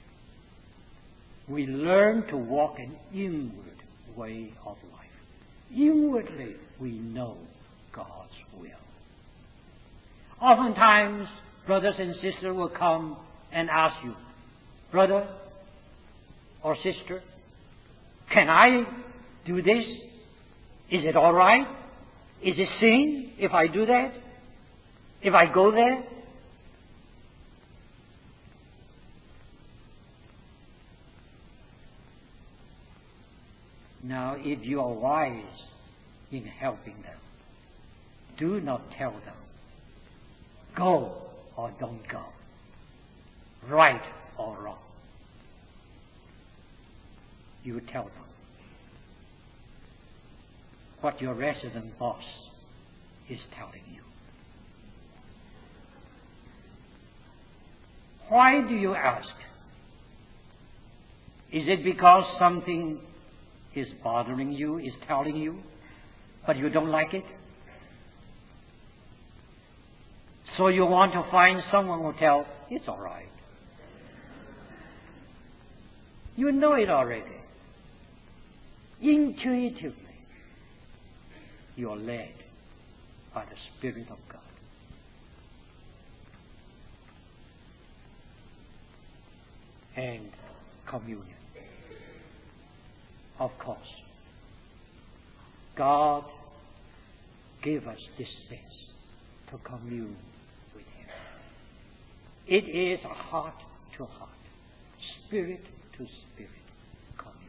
We learn to walk an inward way of life. Inwardly, we know God's will. Oftentimes, brothers and sisters will come and ask you, brother or sister, can I do this? Is it all right? Is it sin if I do that? If I go there? Now, if you are wise in helping them, do not tell them, go or don't go, right or wrong. You tell them what your resident boss is telling you. Why do you ask? Is it because something is bothering you, is telling you, but you don't like it? So you want to find someone who will tell, it's all right. You know it already. Intuitively, you are led by the Spirit of God. And communion. Of course, God gave us this space to commune with Him. It is a heart-to-heart, spirit to spirit communion.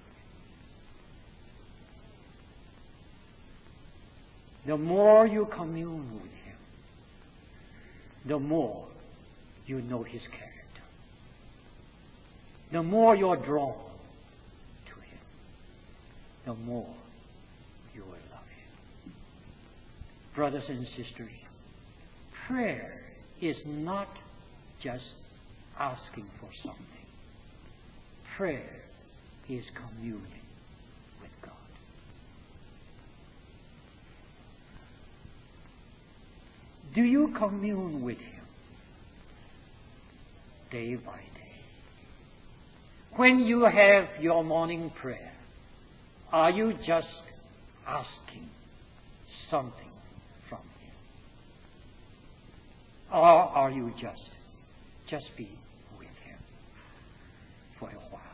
The more you commune with Him, the more you know His character. The more you're drawn to Him, the more you will love Him. Brothers and sisters, prayer is not just asking for something. Prayer is communing with God. Do you commune with Him day by day? When you have your morning prayer, are you just asking something from Him? Or are you just be with Him for a while?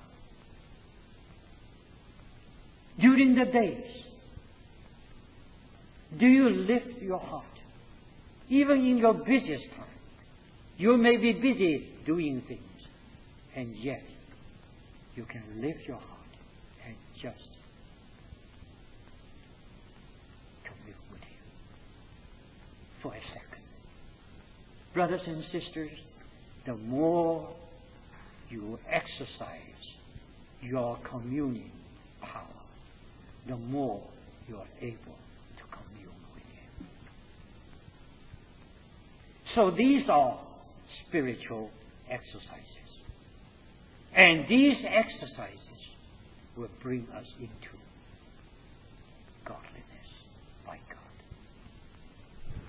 During the days, do you lift your heart? Even in your busiest time, you may be busy doing things, and yet you can lift your heart and just commune with Him for a second. Brothers and sisters, the more you exercise your communing power, the more you are able to commune with Him. So these are spiritual exercises. And these exercises will bring us into